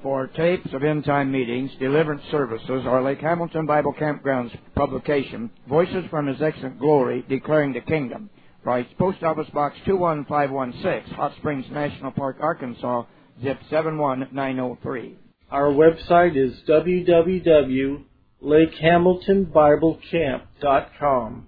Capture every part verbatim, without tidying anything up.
For tapes of end-time meetings, deliverance services, or Lake Hamilton Bible Campgrounds publication, Voices from His Excellent Glory, Declaring the Kingdom. Writes Post Office Box two one five one six, Hot Springs National Park, Arkansas, zip seven one nine oh three. Our website is w w w dot lake hamilton bible camp dot com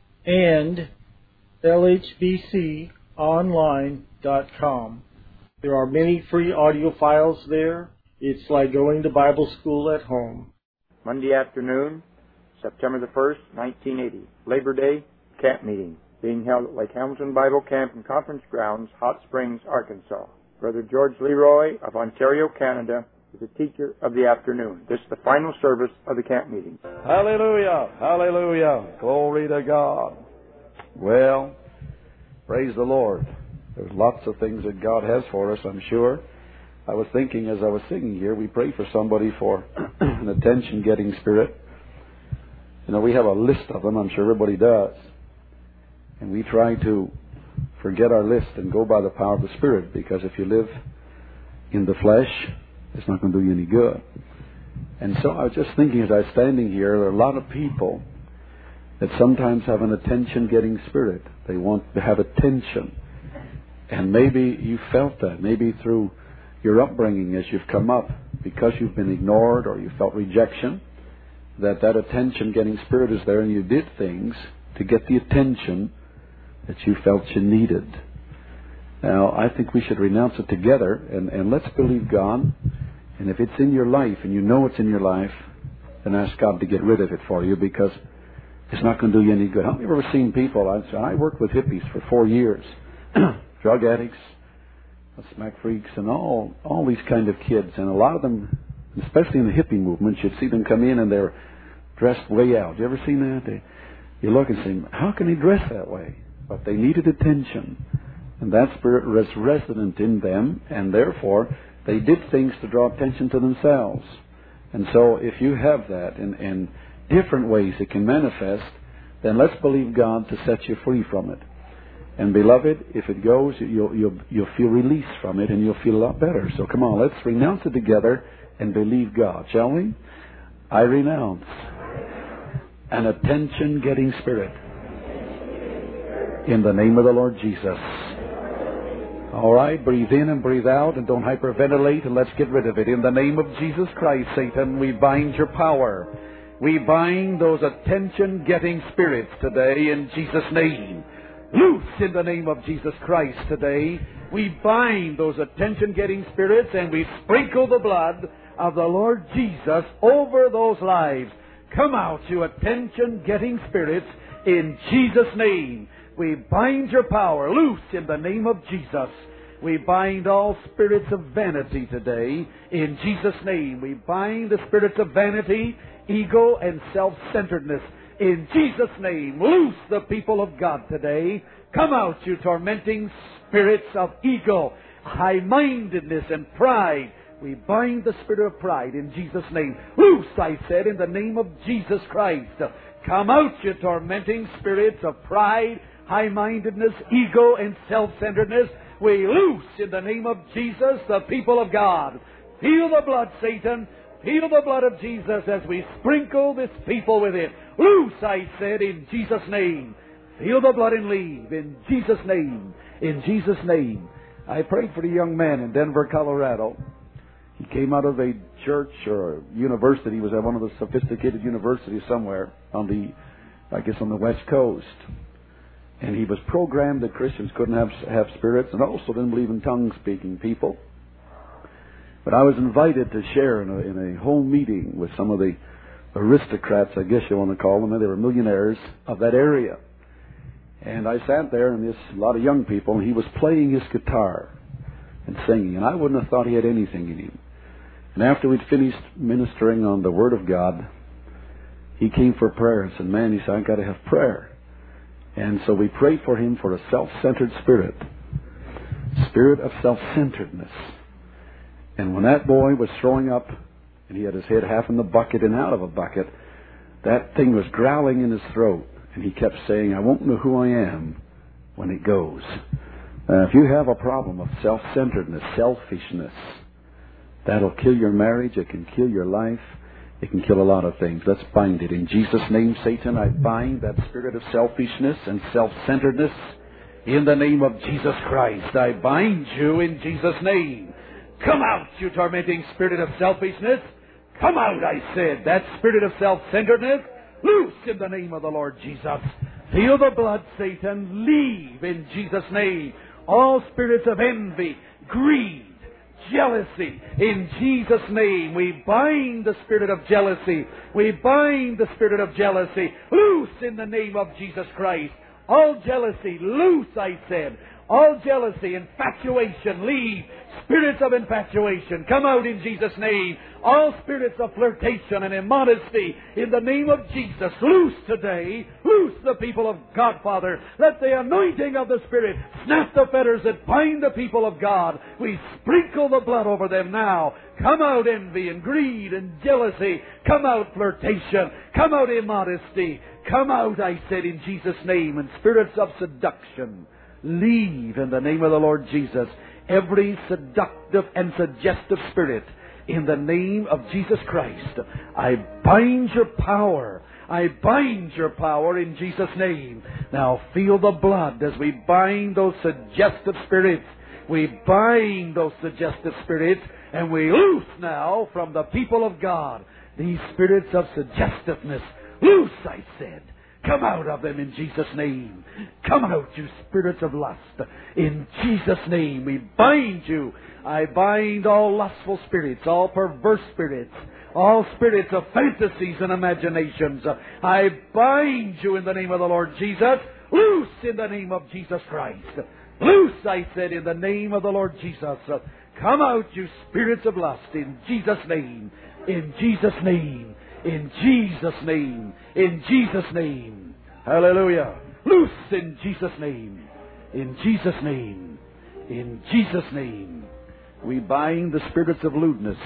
and l h b c online dot com. There are many free audio files there. It's like going to Bible school at home. Monday afternoon, September the first, nineteen eighty. Labor Day camp meeting being held at Lake Hamilton Bible Camp and Conference Grounds, Hot Springs, Arkansas. Brother George Leroy of Ontario, Canada, is the teacher of the afternoon. This is the final service of the camp meeting. Hallelujah! Hallelujah! Glory to God. Well, praise the Lord. There's lots of things that God has for us, I'm sure. I was thinking as I was singing here, we pray for somebody for an attention-getting spirit. You know, we have a list of them, I'm sure everybody does. And we try to forget our list and go by the power of the Spirit, because if you live in the flesh, it's not going to do you any good. And so I was just thinking as I was standing here, there are a lot of people that sometimes have an attention-getting spirit. They want to have attention. And maybe you felt that, maybe through your upbringing as you've come up, because you've been ignored or you felt rejection, that that attention-getting spirit is there, and you did things to get the attention that you felt you needed. Now, I think we should renounce it together, and, and let's believe God. And if it's in your life, and you know it's in your life, then ask God to get rid of it for you, because it's not going to do you any good. How many of you have ever seen people? I, I worked with hippies for four years. Drug addicts, smack freaks, and all all these kind of kids. And a lot of them, especially in the hippie movement, you'd see them come in and they're dressed way out. You ever seen that? They, you look and say, how can he dress that way? But they needed attention. And that spirit was resident in them, and therefore they did things to draw attention to themselves. And so if you have that in, in different ways it can manifest, then let's believe God to set you free from it. And beloved, if it goes, you'll, you'll, you'll feel release from it, and you'll feel a lot better. So come on, let's renounce it together and believe God, shall we? I renounce an attention-getting spirit in the name of the Lord Jesus. All right, breathe in and breathe out, and don't hyperventilate, and let's get rid of it. In the name of Jesus Christ, Satan, we bind your power. We bind those attention-getting spirits today in Jesus' name. Loose in the name of Jesus Christ today. We bind those attention-getting spirits, and we sprinkle the blood of the Lord Jesus over those lives. Come out, you attention-getting spirits, in Jesus' name. We bind your power. Loose in the name of Jesus. We bind all spirits of vanity today in Jesus' name. We bind the spirits of vanity, ego, and self-centeredness in Jesus' name. Loose the people of God today. Come out, you tormenting spirits of ego, high-mindedness, and pride. We bind the spirit of pride in Jesus' name. Loose, I said, in the name of Jesus Christ. Come out, you tormenting spirits of pride, high-mindedness, ego, and self-centeredness. We loose in the name of Jesus the people of God. Feel the blood, Satan. Feel the blood of Jesus as we sprinkle this people with it. Loose, I said, in Jesus' name. Feel the blood and leave in Jesus' name. In Jesus' name. I prayed for a young man in Denver, Colorado. He came out of a church or a university. He was at one of the sophisticated universities somewhere on the, I guess, on the West Coast. And he was programmed that Christians couldn't have, have spirits, and also didn't believe in tongue-speaking people. But I was invited to share in a, in a home meeting with some of the aristocrats, I guess you want to call them, and they were millionaires of that area. And I sat there, and this a lot of young people, and he was playing his guitar and singing, and I wouldn't have thought he had anything in him. And after we'd finished ministering on the Word of God, he came for prayer and said, man, he said, I've got to have prayer. And so we prayed for him for a self-centered spirit, spirit of self-centeredness. And when that boy was throwing up, and he had his head half in the bucket and out of a bucket, that thing was growling in his throat. And he kept saying, I won't know who I am when it goes. Uh, if you have a problem of self-centeredness, selfishness, That'll kill your marriage. It can kill your life. It can kill a lot of things. Let's bind it. In Jesus' name, Satan, I bind that spirit of selfishness and self-centeredness. In the name of Jesus Christ, I bind you in Jesus' name. Come out, you tormenting spirit of selfishness. Come out, I said. That spirit of self-centeredness, loose in the name of the Lord Jesus. Feel the blood, Satan. Leave in Jesus' name. All spirits of envy, greed, jealousy, in Jesus' name, we bind the spirit of jealousy. We bind the spirit of jealousy. Loose in the name of Jesus Christ. All jealousy, loose, I said. All jealousy, infatuation, leave. Spirits of infatuation, come out in Jesus' name. All spirits of flirtation and immodesty, in the name of Jesus, loose today. Loose the people of God, Father. Let the anointing of the Spirit snap the fetters that bind the people of God. We sprinkle the blood over them now. Come out envy and greed and jealousy. Come out flirtation. Come out immodesty. Come out, I said, in Jesus' name. And spirits of seduction, leave in the name of the Lord Jesus. Every seductive and suggestive spirit, in the name of Jesus Christ, I bind your power. I bind your power in Jesus' name. Now feel the blood as we bind those suggestive spirits. We bind those suggestive spirits, and we loose now from the people of God these spirits of suggestiveness. Loose, I said. Come out of them in Jesus' name. Come out, you spirits of lust. In Jesus' name, we bind you. I bind all lustful spirits, all perverse spirits, all spirits of fantasies and imaginations. I bind you in the name of the Lord Jesus. Loose in the name of Jesus Christ. Loose, I said, in the name of the Lord Jesus. Come out, you spirits of lust, in Jesus' name. In Jesus' name. In Jesus' name. In Jesus' name. Hallelujah. Loose in Jesus' name. In Jesus' name. In Jesus' name. We bind the spirits of lewdness.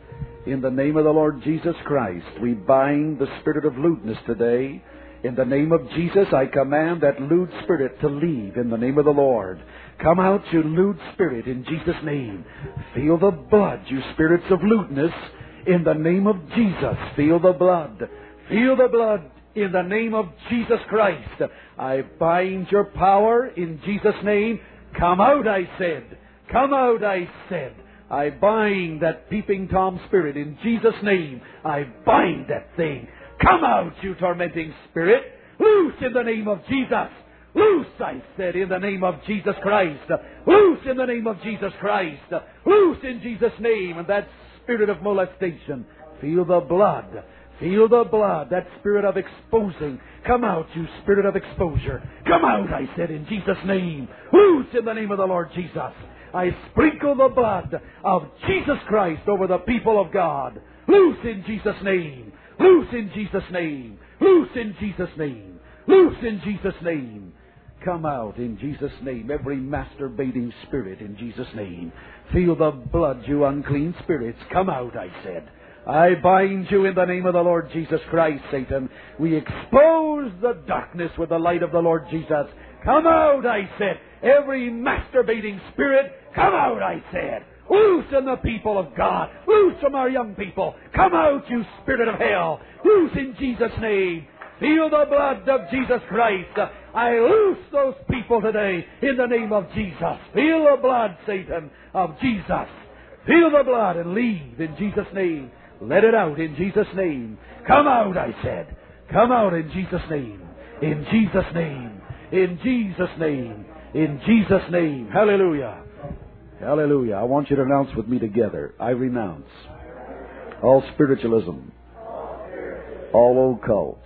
In the name of the Lord Jesus Christ, we bind the spirit of lewdness today. In the name of Jesus, I command that lewd spirit to leave in the name of the Lord. Come out, you lewd spirit, in Jesus' name. Feel the blood, you spirits of lewdness. In the name of Jesus, feel the blood. Feel the blood in the name of Jesus Christ. I bind your power in Jesus' name. Come out, I said. Come out, I said. I bind that peeping Tom spirit in Jesus' name. I bind that thing. Come out, you tormenting spirit. Loose in the name of Jesus. Loose, I said, in the name of Jesus Christ. Loose in the name of Jesus Christ. Loose in Jesus' name. And that spirit of molestation, feel the blood. Feel the blood. That spirit of exposing. Come out, you spirit of exposure. Come out, I said, in Jesus' name. Loose in the name of the Lord Jesus. I sprinkle the blood of Jesus Christ over the people of God. Loose in Jesus' name. Loose in Jesus' name. Loose in Jesus' name. Loose in Jesus' name. Come out in Jesus' name. Every masturbating spirit in Jesus' name. Feel the blood, you unclean spirits. Come out, I said. I bind you in the name of the Lord Jesus Christ, Satan. We expose the darkness with the light of the Lord Jesus. Come out, I said. Every masturbating spirit, come out, I said. Loose in the people of God. Loose from our young people. Come out, you spirit of hell. Loose in Jesus' name. Feel the blood of Jesus Christ. I loose those people today in the name of Jesus. Feel the blood, Satan, of Jesus. Feel the blood and leave in Jesus' name. Let it out in Jesus' name. Come out, I said. Come out in Jesus' name. In Jesus' name. In Jesus' name. In Jesus' name. Hallelujah. Hallelujah. I want you to announce with me together. I renounce all spiritualism, all occult,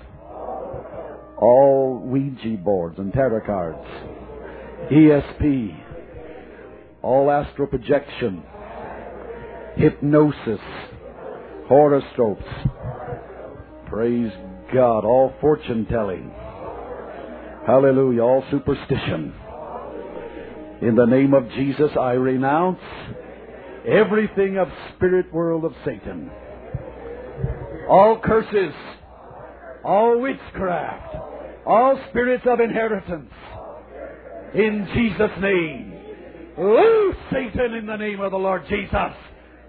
all Ouija boards and tarot cards, E S P, all astral projection, hypnosis, horoscopes, praise God, all fortune telling, hallelujah, all superstition. In the name of Jesus, I renounce everything of spirit world of Satan, all curses, all witchcraft, all spirits of inheritance. In Jesus' name, loose Satan in the name of the Lord Jesus.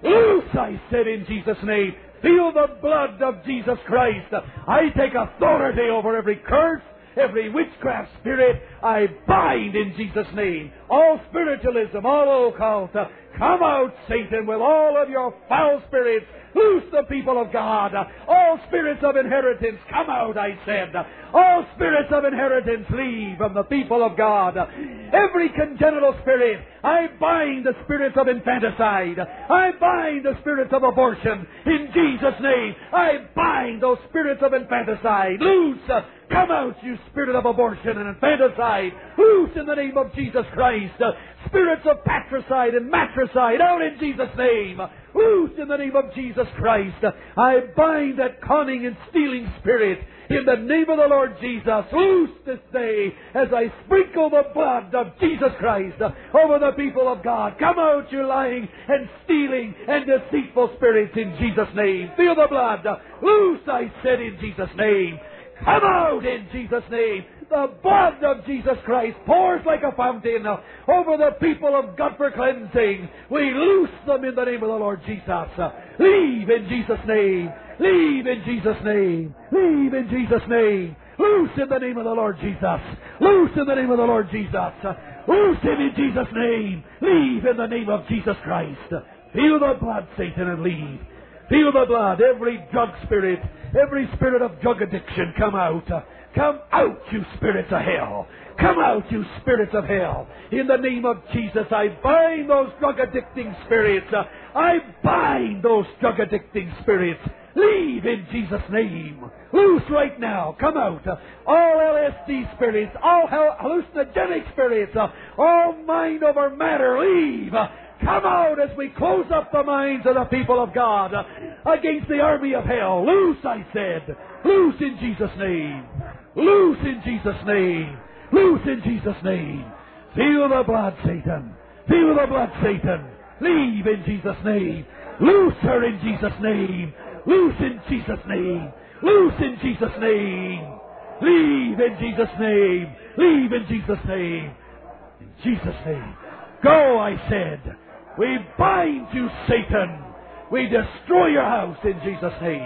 Loose, I said, in Jesus' name. Feel the blood of Jesus Christ. I take authority over every curse, every witchcraft spirit. I bind in Jesus' name all spiritualism, all occult. Come out, Satan, with all of your foul spirits. Loose the people of God. All spirits of inheritance, come out, I said. All spirits of inheritance, leave from the people of God. Every congenital spirit, I bind the spirits of infanticide. I bind the spirits of abortion. In Jesus' name, I bind those spirits of infanticide. Loose! Come out, you spirit of abortion and infanticide. Loose in the name of Jesus Christ. Spirits of patricide and matricide, out in Jesus' name. Loose in the name of Jesus Christ. I bind that conning and stealing spirit in the name of the Lord Jesus. Loose this day as I sprinkle the blood of Jesus Christ over the people of God. Come out, you lying and stealing and deceitful spirits, in Jesus' name. Feel the blood. Loose, I said, in Jesus' name. Come out in Jesus' name. The blood of Jesus Christ pours like a fountain over the people of God for cleansing. We loose them in the name of the Lord Jesus. Leave in Jesus' name. Leave in Jesus' name. Leave in Jesus' name. Loose in the name of the Lord Jesus. Loose in the name of the Lord Jesus. Loose him in Jesus' name. Leave in the name of Jesus Christ. Feel the blood, Satan, and leave. Feel the blood. Every drug spirit, every spirit of drug addiction, come out. Come out, you spirits of hell. Come out, you spirits of hell. In the name of Jesus, I bind those drug-addicting spirits. I bind those drug-addicting spirits. Leave in Jesus' name. Loose right now. Come out. All L S D spirits, all hallucinogenic spirits, all mind over matter, leave. Come out as we close up the minds of the people of God against the army of hell. Loose, I said. Loose in Jesus' name. Loose in Jesus' name. Loose in Jesus' name. Feel the blood, Satan. Feel the blood, Satan. Leave in Jesus' name. Loose her in Jesus' name. Loose in Jesus' name. Loose in Jesus' name. Leave in Jesus' name. Leave in Jesus' name. In Jesus' name. Go, I said. We bind you, Satan. We destroy your house in Jesus' name.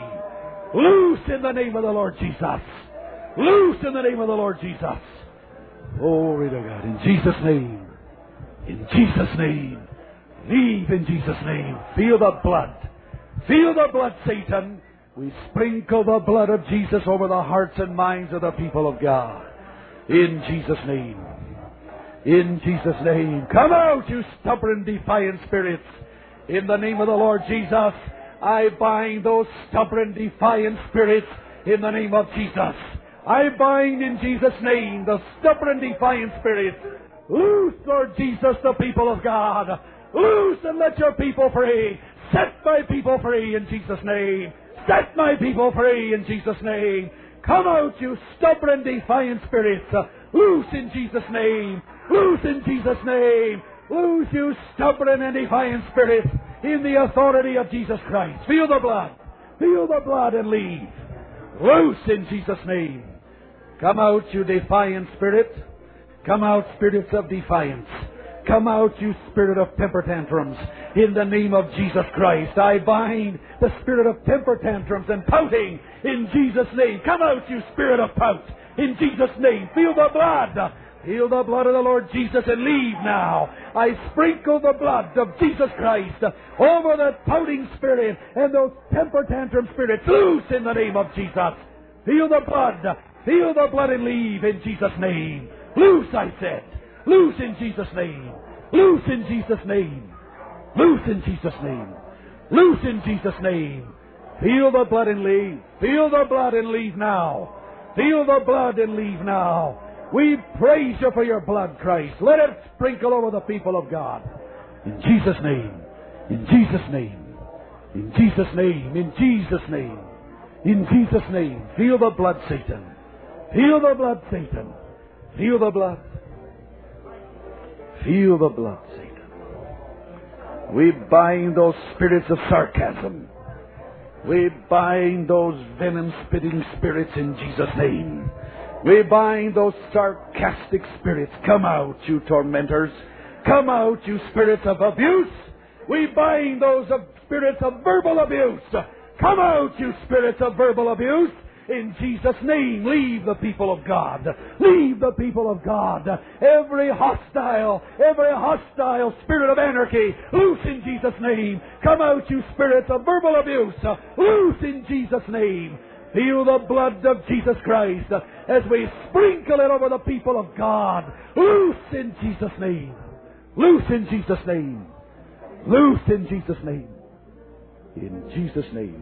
Loose in the name of the Lord Jesus. Loose in the name of the Lord Jesus. Glory to God. In Jesus' name. In Jesus' name. Leave in Jesus' name. Feel the blood. Feel the blood, Satan. We sprinkle the blood of Jesus over the hearts and minds of the people of God. In Jesus' name. In Jesus' name. Come out, you stubborn, defiant spirits. In the name of the Lord Jesus, I bind those stubborn, defiant spirits in the name of Jesus. I bind in Jesus' name the stubborn, defiant spirits. Loose, Lord Jesus, the people of God. Loose and let your people free. Set my people free in Jesus' name. Set my people free in Jesus' name. Come out, you stubborn, defiant spirits. Loose in Jesus' name. Loose in Jesus' name. Loose, you stubborn and defiant spirits, in the authority of Jesus Christ. Feel the blood. Feel the blood and leave. Loose in Jesus' name. Come out, you defiant spirit. Come out, spirits of defiance. Come out, you spirit of temper tantrums. In the name of Jesus Christ, I bind the spirit of temper tantrums and pouting in Jesus' name. Come out, you spirit of pout. In Jesus' name, feel the blood. Feel the blood of the Lord Jesus and leave now. I sprinkle the blood of Jesus Christ over the pouting spirit and those temper tantrum spirits. Loose in the name of Jesus. Feel the blood. Feel the blood and leave in Jesus' name. Loose, I said. Loose in Jesus' name. Loose in Jesus' name. Loose in Jesus' name. Loose in Jesus' name. Feel the blood and leave. Feel the blood and leave now. Feel the blood and leave now. We praise you for your blood, Christ. Let it sprinkle over the people of God. In Jesus' name. In Jesus' name. In Jesus' name. In Jesus' name. In Jesus' name. Feel the blood, Satan. Feel the blood, Satan. Feel the blood. Feel the blood, Satan. We bind those spirits of sarcasm. We bind those venom-spitting spirits in Jesus' name. We bind those sarcastic spirits. Come out, you tormentors. Come out, you spirits of abuse. We bind those spirits of verbal abuse, come out, you spirits of verbal abuse. In Jesus' name, leave the people of God. Leave the people of God. Every hostile, every hostile spirit of anarchy, loose in Jesus' name. Come out, you spirits of verbal abuse. Loose in Jesus' name. Feel the blood of Jesus Christ as we sprinkle it over the people of God. Loose in Jesus' name. Loose in Jesus' name. Loose in Jesus' name. In Jesus' name.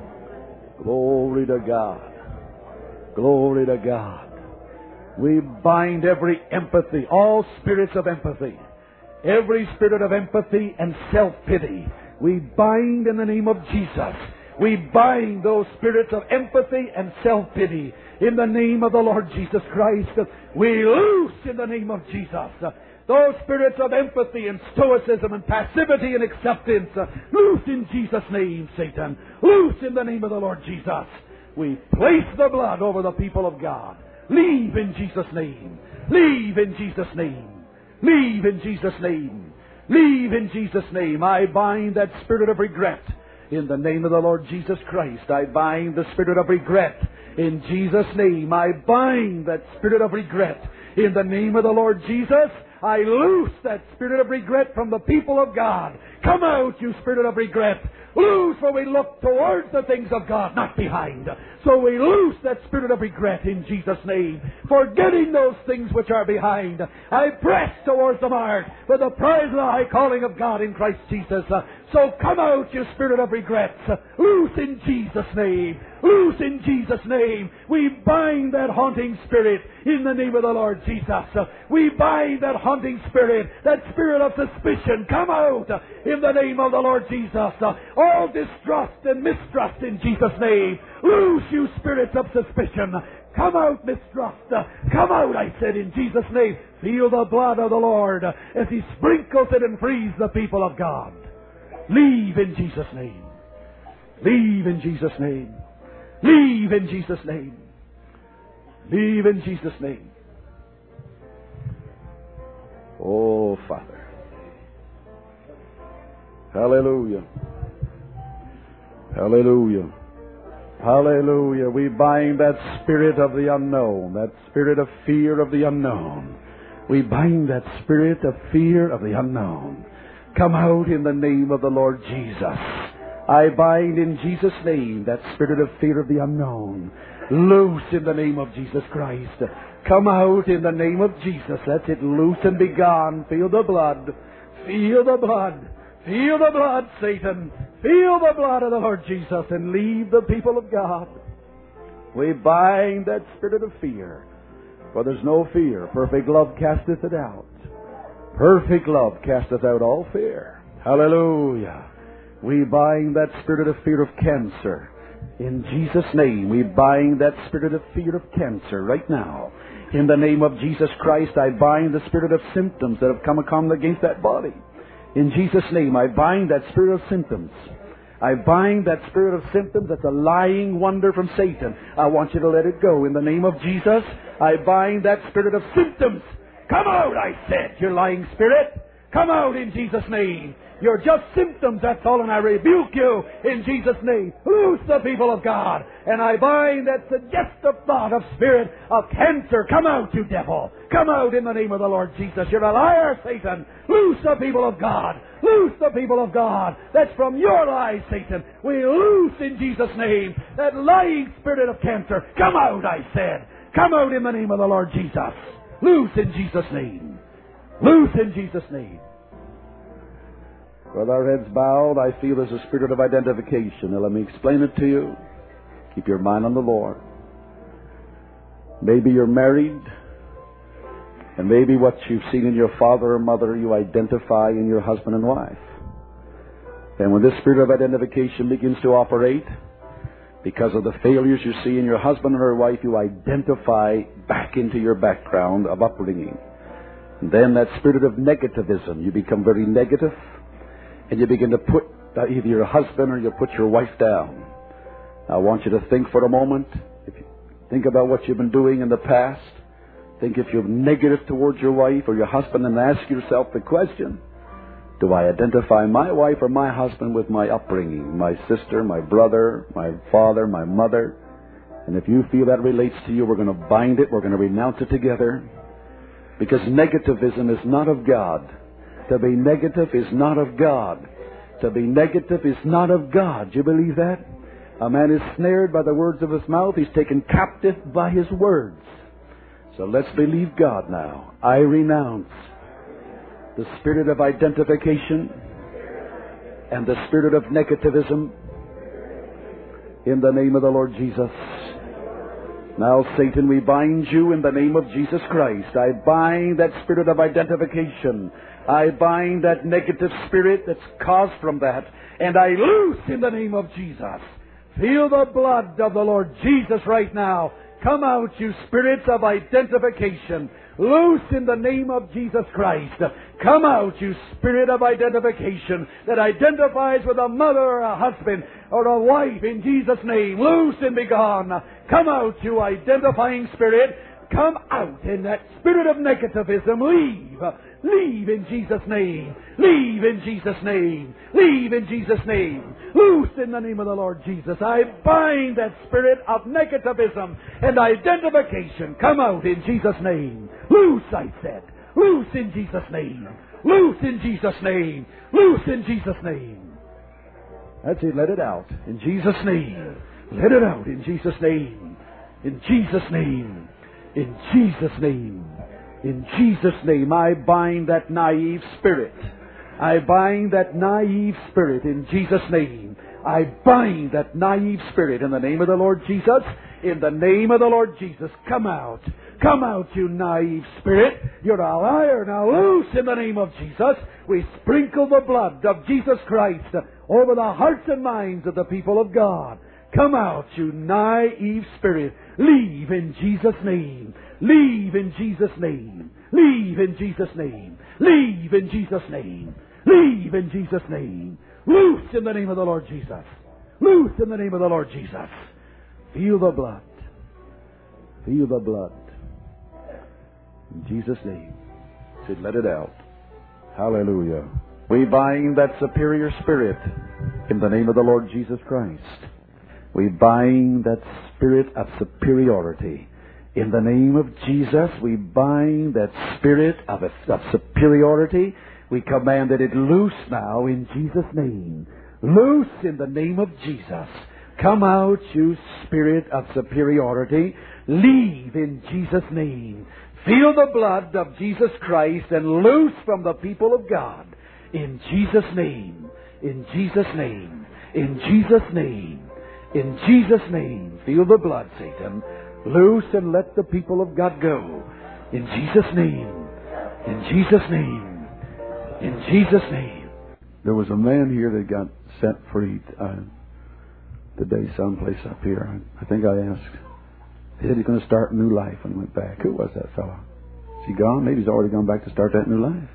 Glory to God. Glory to God. We bind every empathy, all spirits of empathy, every spirit of empathy and self-pity. We bind in the name of Jesus. We bind those spirits of empathy and self-pity in the name of the Lord Jesus Christ. We loose in the name of Jesus those spirits of empathy and stoicism and passivity and acceptance. Loose in Jesus' name, Satan. Loose in the name of the Lord Jesus. We place the blood over the people of God. Leave in Jesus' name. Leave in Jesus' name. Leave in Jesus' name. Leave in Jesus' name. I bind that spirit of regret. In the name of the Lord Jesus Christ, I bind the spirit of regret. In Jesus' name, I bind that spirit of regret. In the name of the Lord Jesus, I loose that spirit of regret from the people of God. Come out, you spirit of regret. Loose, for we look towards the things of God, not behind. So we loose that spirit of regret in Jesus' name. Forgetting those things which are behind, I press towards the mark for the prize of the high calling of God in Christ Jesus. So come out, you spirit of regret. Loose in Jesus' name. Loose in Jesus' name. We bind that haunting spirit in the name of the Lord Jesus. We bind that haunting spirit, that spirit of suspicion. Come out in the name of the Lord Jesus. All distrust and mistrust in Jesus' name. Loose, you spirits of suspicion. Come out, mistrust. Come out, I said, in Jesus' name. Feel the blood of the Lord as He sprinkles it and frees the people of God. Leave in Jesus' name. Leave in Jesus' name. Leave in Jesus' name. Leave in Jesus' name. Oh, Father. Hallelujah. Hallelujah. Hallelujah. We bind that spirit of the unknown, that spirit of fear of the unknown. We bind that spirit of fear of the unknown. Come out in the name of the Lord Jesus. I bind in Jesus' name that spirit of fear of the unknown. Loose in the name of Jesus Christ. Come out in the name of Jesus. That's it. Loose and be gone. Feel the blood. Feel the blood. Feel the blood, Satan. Feel the blood of the Lord Jesus and leave the people of God. We bind that spirit of fear. For there's no fear. Perfect love casteth it out. Perfect love casteth out all fear. Hallelujah. We bind that spirit of fear of cancer. In Jesus' name, we bind that spirit of fear of cancer right now. In the name of Jesus Christ, I bind the spirit of symptoms that have come come against that body. In Jesus' name, I bind that spirit of symptoms. I bind that spirit of symptoms that's a lying wonder from Satan. I want you to let it go. In the name of Jesus, I bind that spirit of symptoms. Come out, I said, you lying spirit. Come out in Jesus' name. You're just symptoms, that's all, and I rebuke you in Jesus' name. Loose the people of God. And I bind that suggestive thought of spirit of cancer. Come out, you devil. Come out in the name of the Lord Jesus. You're a liar, Satan. Loose the people of God. Loose the people of God. That's from your lies, Satan. We loose in Jesus' name that lying spirit of cancer. Come out, I said. Come out in the name of the Lord Jesus. Loose in Jesus' name. Loose in Jesus' name. With our heads bowed, I feel there's a spirit of identification. Now let me explain it to you. Keep your mind on the Lord. Maybe you're married, and maybe what you've seen in your father or mother, you identify in your husband and wife. And when this spirit of identification begins to operate, because of the failures you see in your husband or wife, you identify back into your background of upbringing. And then that spirit of negativism, you become very negative, and you begin to put either your husband or you put your wife down. I want you to think for a moment. If you think about what you've been doing in the past, think if you're negative towards your wife or your husband, and ask yourself the question, Do I identify my wife or my husband with my upbringing, my sister, my brother, my father, my mother? And if you feel that relates to you, we're going to bind it, we're going to renounce it together. Because negativism is not of God. To be negative is not of God. To be negative is not of God. Do you believe that? A man is snared by the words of his mouth. He's taken captive by his words. So let's believe God now. I renounce the spirit of identification and the spirit of negativism in the name of the Lord Jesus. Now, Satan, we bind you in the name of Jesus Christ. I bind that spirit of identification. I bind that negative spirit that's caused from that. And I loose in the name of Jesus. Feel the blood of the Lord Jesus right now. Come out, you spirits of identification. Loose in the name of Jesus Christ. Come out, you spirit of identification that identifies with a mother or a husband or a wife in Jesus' name. Loose and be gone. Come out, you identifying spirit. Come out in that spirit of negativism. Leave. Leave in Jesus' name. Leave in Jesus' name. Leave in Jesus' name. Loose in the name of the Lord Jesus. I bind that spirit of negativism and identification. Come out in Jesus' name. Loose, I said. Loose in Jesus' name. Loose in Jesus' name. Loose in Jesus' name. That's it. Let it out. In Jesus' name. Let it out in Jesus' name. In Jesus' name. In Jesus' name. In Jesus' name, I bind that naive spirit. I bind that naive spirit in Jesus' name. I bind that naive spirit in the name of the Lord Jesus. In the name of the Lord Jesus, come out. Come out, you naive spirit. You're a liar. Now loose in the name of Jesus. We sprinkle the blood of Jesus Christ over the hearts and minds of the people of God. Come out, you naive spirit. Leave in Jesus' name. Leave in Jesus' name. Leave in Jesus' name. Leave in Jesus' name. Leave in Jesus' name. Loose in the name of the Lord Jesus. Loose in the name of the Lord Jesus. Feel the blood. Feel the blood. In Jesus' name. Said, let it out. Hallelujah. We bind that superior spirit in the name of the Lord Jesus Christ. We bind that spirit of superiority. In the name of Jesus, we bind that spirit of, of superiority. We command that it loose now in Jesus' name. Loose in the name of Jesus. Come out, you spirit of superiority. Leave in Jesus' name. Feel the blood of Jesus Christ and loose from the people of God. In Jesus' name. In Jesus' name. In Jesus' name. In Jesus' name. Feel the blood, Satan. Loose and let the people of God go. In Jesus' name. In Jesus' name. In Jesus' name. There was a man here that got set free uh, today someplace up here. I think I asked. He said he's going to start a new life and went back. Who was that fellow? Is he gone? Maybe he's already gone back to start that new life.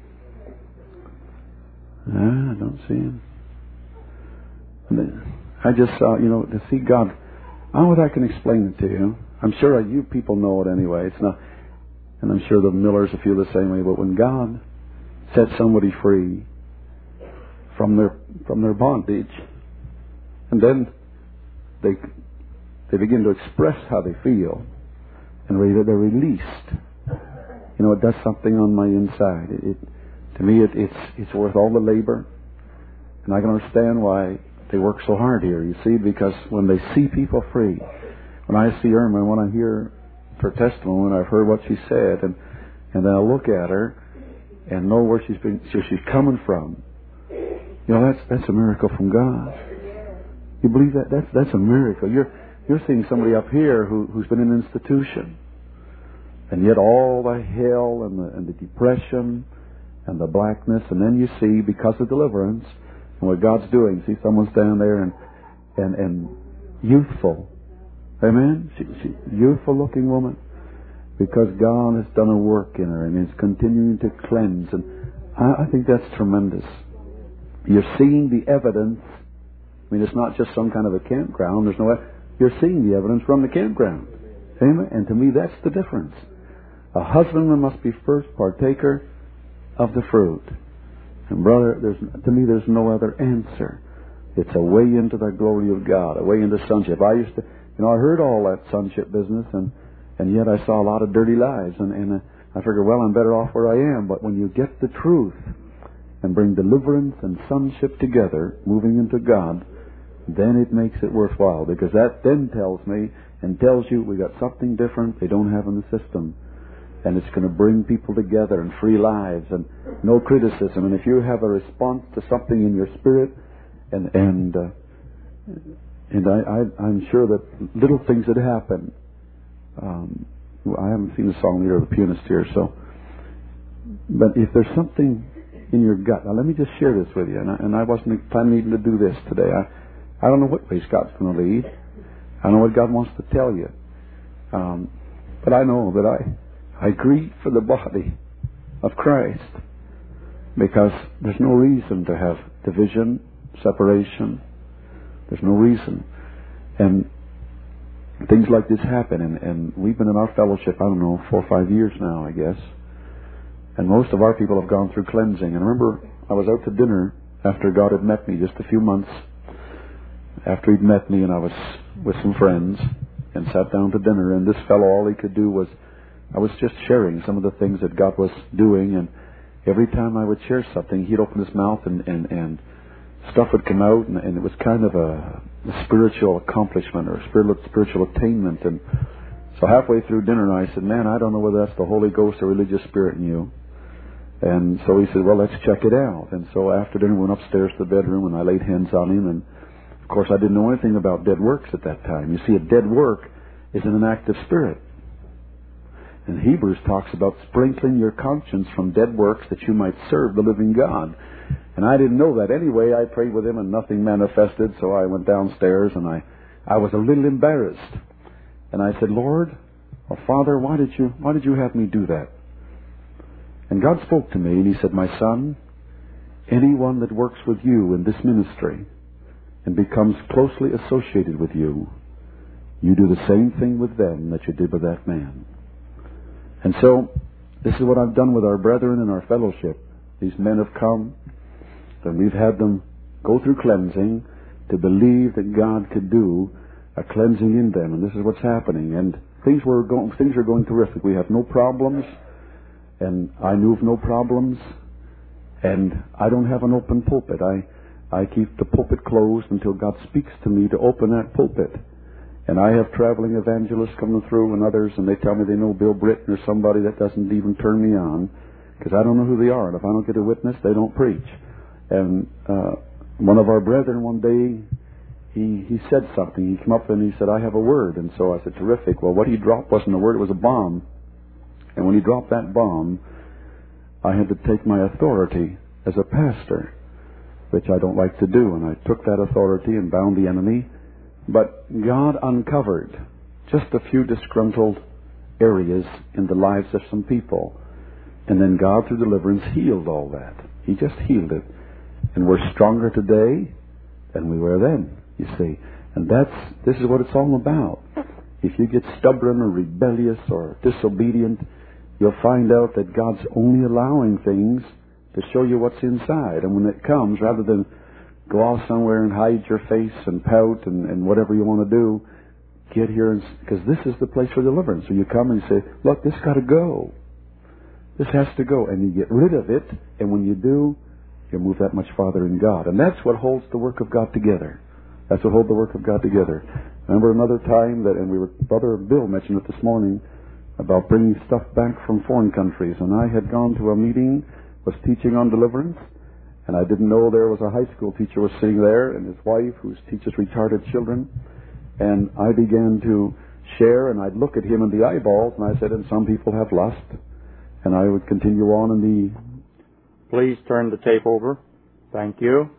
Ah, I don't see him. And then I just saw, you know, to see God. I don't know if I can explain it to you. I'm sure you people know it anyway. It's not, and I'm sure the Millers will feel the same way. But when God set somebody free from their from their bondage, and then they they begin to express how they feel, and they're released. You know, it does something on my inside. It, it to me, it, it's it's worth all the labor, and I can understand why they work so hard here. You see, because when they see people free, when I see Irma, when I hear her testimony, when I've heard what she said, and and then I look at her and know where she's been, where she's coming from. You know, that's that's a miracle from God. You believe that? That's that's a miracle. You're you're seeing somebody up here who who's been in an institution, and yet all the hell and the and the depression and the blackness, and then you see, because of deliverance and what God's doing, see someone's down there and and and youthful, amen. She, she youthful looking woman, because God has done a work in her and is continuing to cleanse, and I, I think that's tremendous. You're seeing the evidence. I mean, it's not just some kind of a campground. There's no. You're seeing the evidence from the campground, amen. And to me, that's the difference. A husbandman must be first partaker of the fruit. And brother, there's, to me, there's no other answer. It's a way into the glory of God, a way into sonship. I used to, you know, I heard all that sonship business, and, and yet I saw a lot of dirty lives. And, and I figured, well, I'm better off where I am. But when you get the truth and bring deliverance and sonship together, moving into God, then it makes it worthwhile. Because that then tells me and tells you we got something different they don't have in the system. And it's going to bring people together and free lives and no criticism. And if you have a response to something in your spirit, and and uh, and I, I, I'm sure that little things that happen. Um, I haven't seen the song leader or the pianist here, so. But if there's something in your gut, now let me just share this with you. And I, and I wasn't planning even to do this today. I I don't know what way God's going to lead. I don't know what God wants to tell you. Um, but I know that I I grieve for the body of Christ, because there's no reason to have division, separation. There's no reason. And things like this happen, and, and we've been in our fellowship, I don't know, four or five years now, I guess. And most of our people have gone through cleansing. And I remember I was out to dinner after God had met me, just a few months after He'd met me, and I was with some friends and sat down to dinner. And this fellow, all he could do was, I was just sharing some of the things that God was doing. And every time I would share something, he'd open his mouth and, and, and stuff would come out. And, and it was kind of a, a spiritual accomplishment or a spiritual, spiritual attainment. And so halfway through dinner, I said, man, I don't know whether that's the Holy Ghost or religious spirit in you. And so he said, well, let's check it out. And so after dinner, we went upstairs to the bedroom, and I laid hands on him. And, of course, I didn't know anything about dead works at that time. You see, a dead work is in an active spirit. And Hebrews talks about sprinkling your conscience from dead works that you might serve the living God. And I didn't know that. Anyway, I prayed with him, and nothing manifested, so I went downstairs, and I, I was a little embarrassed. And I said, Lord, or Father, why did you, why did you have me do that? And God spoke to me, and He said, my son, anyone that works with you in this ministry and becomes closely associated with you, you do the same thing with them that you did with that man. And so, this is what I've done with our brethren in our fellowship. These men have come, and we've had them go through cleansing to believe that God could do a cleansing in them. And this is what's happening. And things were going, things are going terrific. We have no problems. And I knew of no problems, and I don't have an open pulpit. I, I keep the pulpit closed until God speaks to me to open that pulpit. And I have traveling evangelists coming through and others, and they tell me they know Bill Britton or somebody that doesn't even turn me on, because I don't know who they are. And if I don't get a witness, they don't preach. And uh, one of our brethren one day, he, he said something. He came up and he said, I have a word. And so I said, terrific. Well, what he dropped wasn't a word, it was a bomb. And when he dropped that bomb, I had to take my authority as a pastor, which I don't like to do. And I took that authority and bound the enemy. But God uncovered just a few disgruntled areas in the lives of some people. And then God, through deliverance, healed all that. He just healed it. And we're stronger today than we were then, you see. And that's this is what it's all about. If you get stubborn or rebellious or disobedient, you'll find out that God's only allowing things to show you what's inside. And when it comes, rather than go off somewhere and hide your face and pout and, and whatever you want to do, get here, and because this is the place for deliverance. So you come and you say, look, this got to go. This has to go. And you get rid of it. And when you do, you move that much farther in God. And that's what holds the work of God together. That's what holds the work of God together. Remember another time that, and we were, Brother Bill mentioned it this morning, about bringing stuff back from foreign countries. And I had gone to a meeting, was teaching on deliverance, and I didn't know there was a high school teacher was sitting there, and his wife, who teaches retarded children. And I began to share, and I'd look at him in the eyeballs, and I said, and some people have lust. And I would continue on in the... Please turn the tape over. Thank you.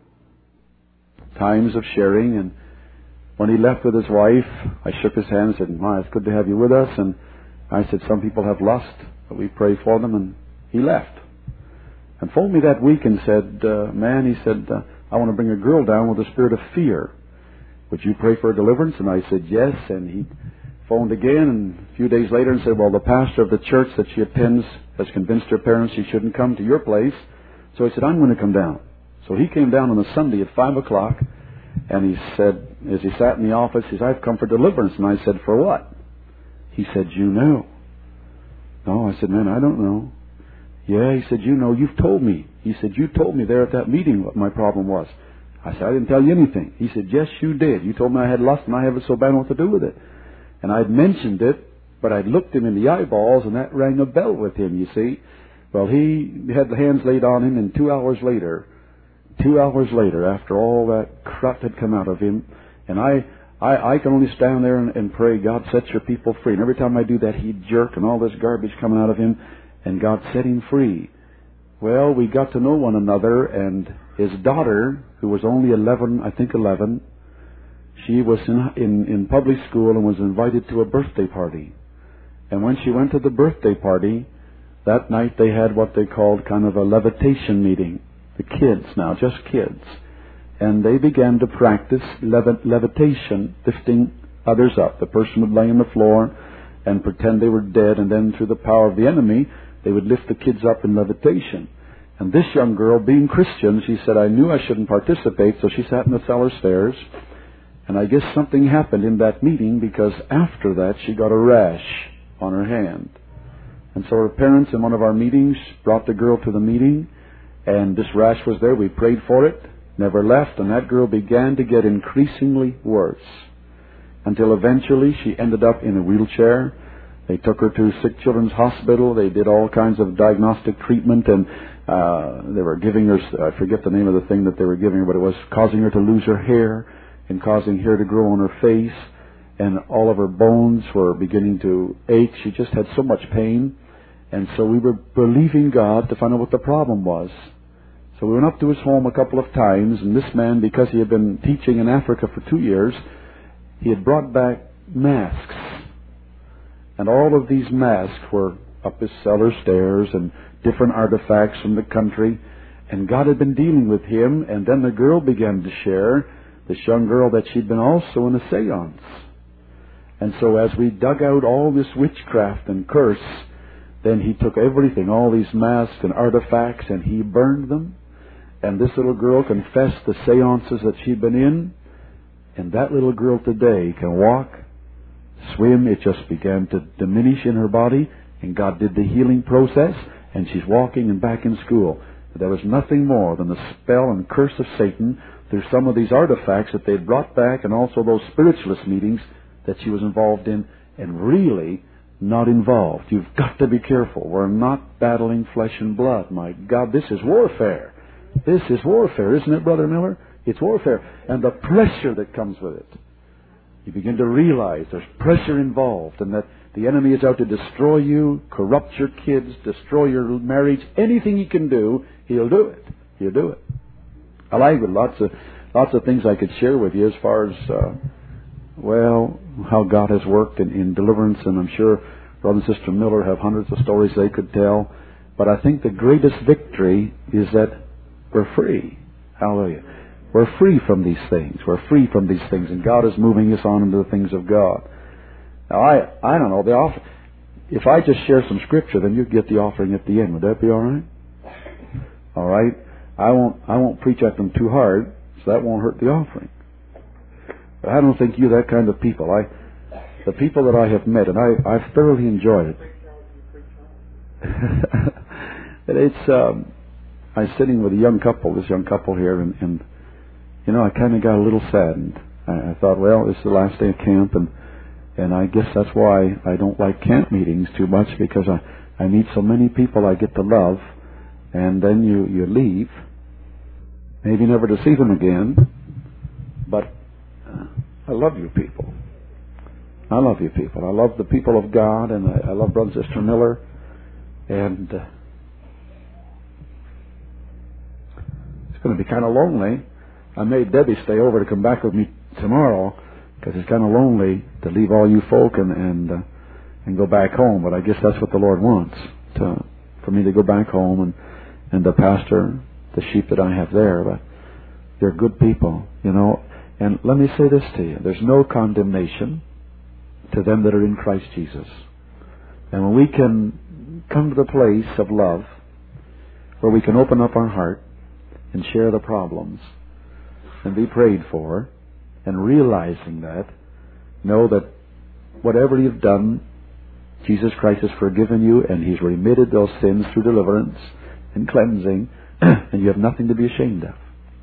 Times of sharing. And when he left with his wife, I shook his hand and said, my, it's good to have you with us. And I said, some people have lust, but we pray for them. And he left. And phoned me that week and said, uh, man, he said, uh, I want to bring a girl down with a spirit of fear. Would you pray for deliverance? And I said, yes. And he phoned again and a few days later and said, well, the pastor of the church that she attends has convinced her parents she shouldn't come to your place. So he said, I'm going to come down. So he came down on a Sunday at five o'clock, and he said, as he sat in the office, he said, I've come for deliverance. And I said, for what? He said, you know. No, I said, man, I don't know. Yeah, he said, you know, you've told me. He said, you told me there at that meeting what my problem was. I said, I didn't tell you anything. He said, yes, you did. You told me I had lust and I have it so bad I don't know what to do with it. And I'd mentioned it, but I'd looked him in the eyeballs, and that rang a bell with him, you see. Well, he had the hands laid on him, and two hours later, two hours later, after all that crap had come out of him, and I I, I can only stand there and, and pray, God, set your people free. And every time I do that, he'd jerk, and all this garbage coming out of him, and God set him free. Well, we got to know one another, and his daughter, who was only eleven, I think eleven, she was in, in, in public school and was invited to a birthday party. And when she went to the birthday party, that night they had what they called kind of a levitation meeting. The kids now, just kids. And they began to practice levi- levitation, lifting others up. The person would lay on the floor and pretend they were dead, and then through the power of the enemy, they would lift the kids up in levitation. And this young girl, being Christian, she said, I knew I shouldn't participate, so she sat in the cellar stairs. And I guess something happened in that meeting, because after that she got a rash on her hand. And so her parents in one of our meetings brought the girl to the meeting, and this rash was there. We prayed for it, never left, and that girl began to get increasingly worse, until eventually she ended up in a wheelchair. They took her to Sick Children's Hospital. They did all kinds of diagnostic treatment, and uh, they were giving her, I forget the name of the thing that they were giving her, but it was causing her to lose her hair and causing hair to grow on her face, and all of her bones were beginning to ache. She just had so much pain. And so we were believing God to find out what the problem was. So we went up to his home a couple of times, and this man, because he had been teaching in Africa for two years, he had brought back masks. And all of these masks were up his cellar stairs and different artifacts from the country. And God had been dealing with him, and then the girl began to share, this young girl, that she'd been also in a seance. And so as we dug out all this witchcraft and curse, then he took everything, all these masks and artifacts, and he burned them. And this little girl confessed the seances that she'd been in. And that little girl today can walk, swim. It just began to diminish in her body. And God did the healing process. And she's walking and back in school. But there was nothing more than the spell and curse of Satan through some of these artifacts that they'd brought back, and also those spiritualist meetings that she was involved in, and really not involved. You've got to be careful. We're not battling flesh and blood. My God, this is warfare. This is warfare, isn't it, Brother Miller? It's warfare. And the pressure that comes with it. You begin to realize there's pressure involved, and that the enemy is out to destroy you, corrupt your kids, destroy your marriage. Anything he can do, he'll do it. He'll do it. I like it. Lots of, lots of things I could share with you as far as... Uh, Well, how God has worked in, in deliverance, and I'm sure Brother and Sister Miller have hundreds of stories they could tell. But I think the greatest victory is that we're free. Hallelujah. We're free from these things. We're free from these things, and God is moving us on into the things of God. Now, I, I don't know. The offer, if I just share some scripture, then you get the offering at the end. Would that be all right? All right. I won't, I won't preach at them too hard, so that won't hurt the offering. But I don't think you're that kind of people. I, the people that I have met, and I, I've thoroughly enjoyed it. it's, um, I was sitting with a young couple, this young couple here, and, and you know, I kind of got a little saddened. I, I thought, well, this is the last day of camp, and and I guess that's why I don't like camp meetings too much, because I, I meet so many people I get to love, and then you, you leave, maybe never to see them again, but I love you people. I love you people. I love the people of God, and I, I love Brother and Sister Miller. And uh, it's going to be kind of lonely. I made Debbie stay over to come back with me tomorrow, because it's kind of lonely to leave all you folk and and, uh, and go back home. But I guess that's what the Lord wants, to, for me to go back home and, and to pastor the sheep that I have there. But they're good people, you know. And let me say this to you. There's no condemnation to them that are in Christ Jesus. And when we can come to the place of love, where we can open up our heart and share the problems and be prayed for, and realizing that, know that whatever you've done, Jesus Christ has forgiven you, and He's remitted those sins through deliverance and cleansing, and you have nothing to be ashamed of.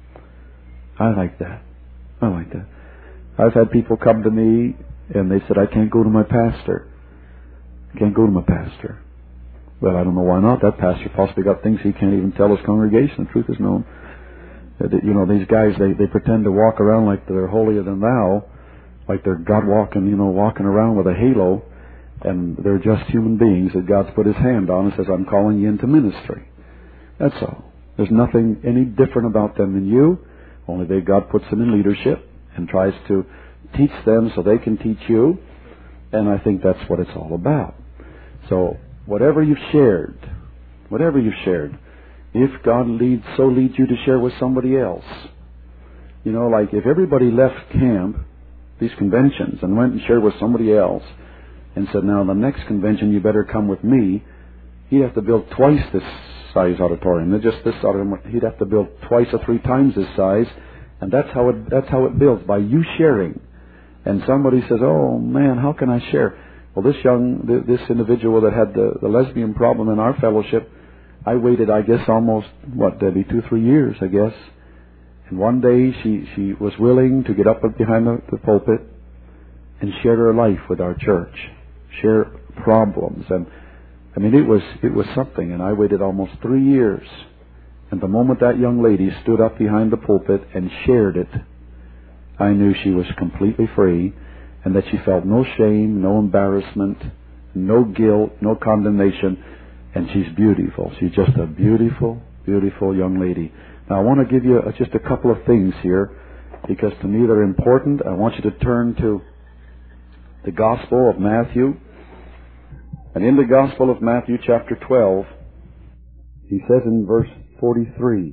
I like that. I like that. I've had people come to me and they said, I can't go to my pastor. I can't go to my pastor. Well, I don't know why not. That pastor possibly got things he can't even tell his congregation. The truth is known. You know, these guys, they, they pretend to walk around like they're holier than thou, like they're God walking, you know, walking around with a halo, and they're just human beings that God's put His hand on and says, I'm calling you into ministry. That's all. There's nothing any different about them than you, only they, God puts them in leadership and tries to teach them so they can teach you, and I think that's what it's all about. So, whatever you've shared, whatever you've shared, if God leads, so leads you to share with somebody else. You know, like if everybody left camp, these conventions, and went and shared with somebody else, and said, now the next convention you better come with me, he'd have to build twice this size auditorium. Not just this auditorium, he'd have to build twice or three times this size, and that's how it, that's how it builds, by you sharing. And somebody says, oh man, how can I share? Well, this young, this individual that had the, the lesbian problem in our fellowship, I waited, I guess, almost, what, Debbie, two, three years, I guess. And one day she, she was willing to get up behind the, the pulpit and share her life with our church, share problems. And, I mean, it was, it was something. And I waited almost three years. And the moment that young lady stood up behind the pulpit and shared it, I knew she was completely free, and that she felt no shame, no embarrassment, no guilt, no condemnation, and she's beautiful. She's just a beautiful, beautiful young lady. Now I want to give you just a couple of things here, because to me they're important. I want you to turn to the Gospel of Matthew. And in the Gospel of Matthew chapter twelve, he says in verse forty-three,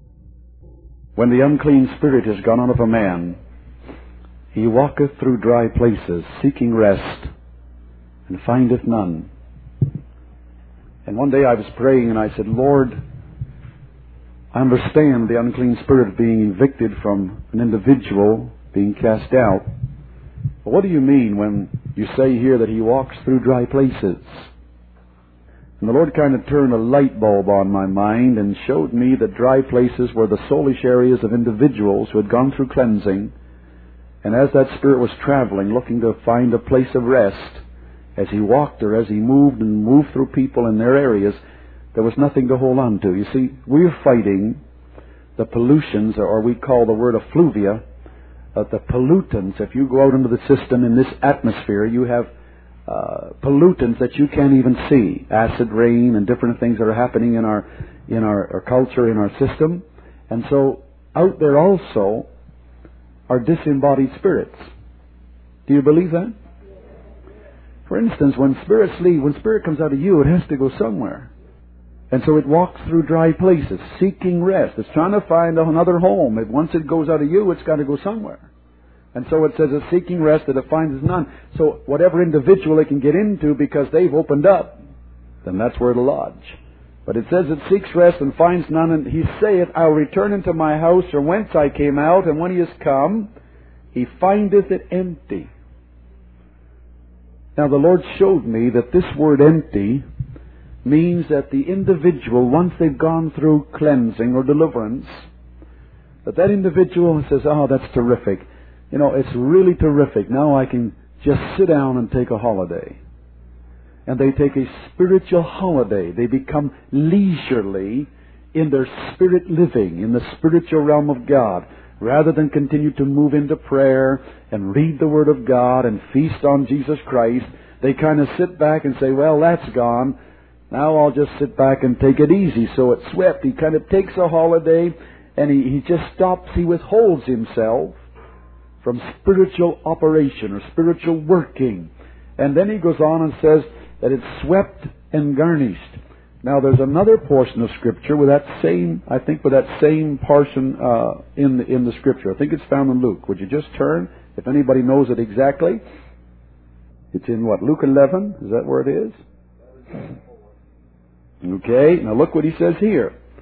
when the unclean spirit is gone out of a man, he walketh through dry places, seeking rest, and findeth none. And one day I was praying and I said, Lord, I understand the unclean spirit being evicted from an individual, being cast out. But what do you mean when you say here that he walks through dry places? And the Lord kind of turned a light bulb on my mind and showed me that dry places were the soulish areas of individuals who had gone through cleansing. And as that spirit was traveling, looking to find a place of rest, as he walked or as he moved and moved through people in their areas, there was nothing to hold on to. You see, we're fighting the pollutions, or we call the word effluvia, uh, the pollutants. If you go out into the system in this atmosphere, you have uh, pollutants that you can't even see. Acid rain and different things that are happening in our in our, our culture, in our system. And so out there also are disembodied spirits. Do you believe that? For instance, when spirits leave, when spirit comes out of you, it has to go somewhere. And so it walks through dry places, seeking rest. It's trying to find another home. It, once it goes out of you, it's got to go somewhere. And so it says it's seeking rest that it finds none. So whatever individual it can get into because they've opened up, then that's where it'll lodge. But it says it seeks rest and finds none, and he saith, I'll return into my house from whence I came out, and when he is come, he findeth it empty. Now the Lord showed me that this word empty means that the individual, once they've gone through cleansing or deliverance, that that individual says, oh, that's terrific. You know, it's really terrific. Now I can just sit down and take a holiday. And they take a spiritual holiday. They become leisurely in their spirit living, in the spiritual realm of God, rather than continue to move into prayer and read the Word of God and feast on Jesus Christ. They kind of sit back and say, well, that's gone. Now I'll just sit back and take it easy. So it's swept. He kind of takes a holiday and he, he just stops. He withholds himself from spiritual operation or spiritual working. And then he goes on and says that it's swept and garnished. Now there's another portion of Scripture with that same, I think with that same portion uh, in, the, in the Scripture. I think it's found in Luke. Would you just turn, if anybody knows it exactly? It's in what, Luke eleven? Is that where it is? Okay, now look what he says here.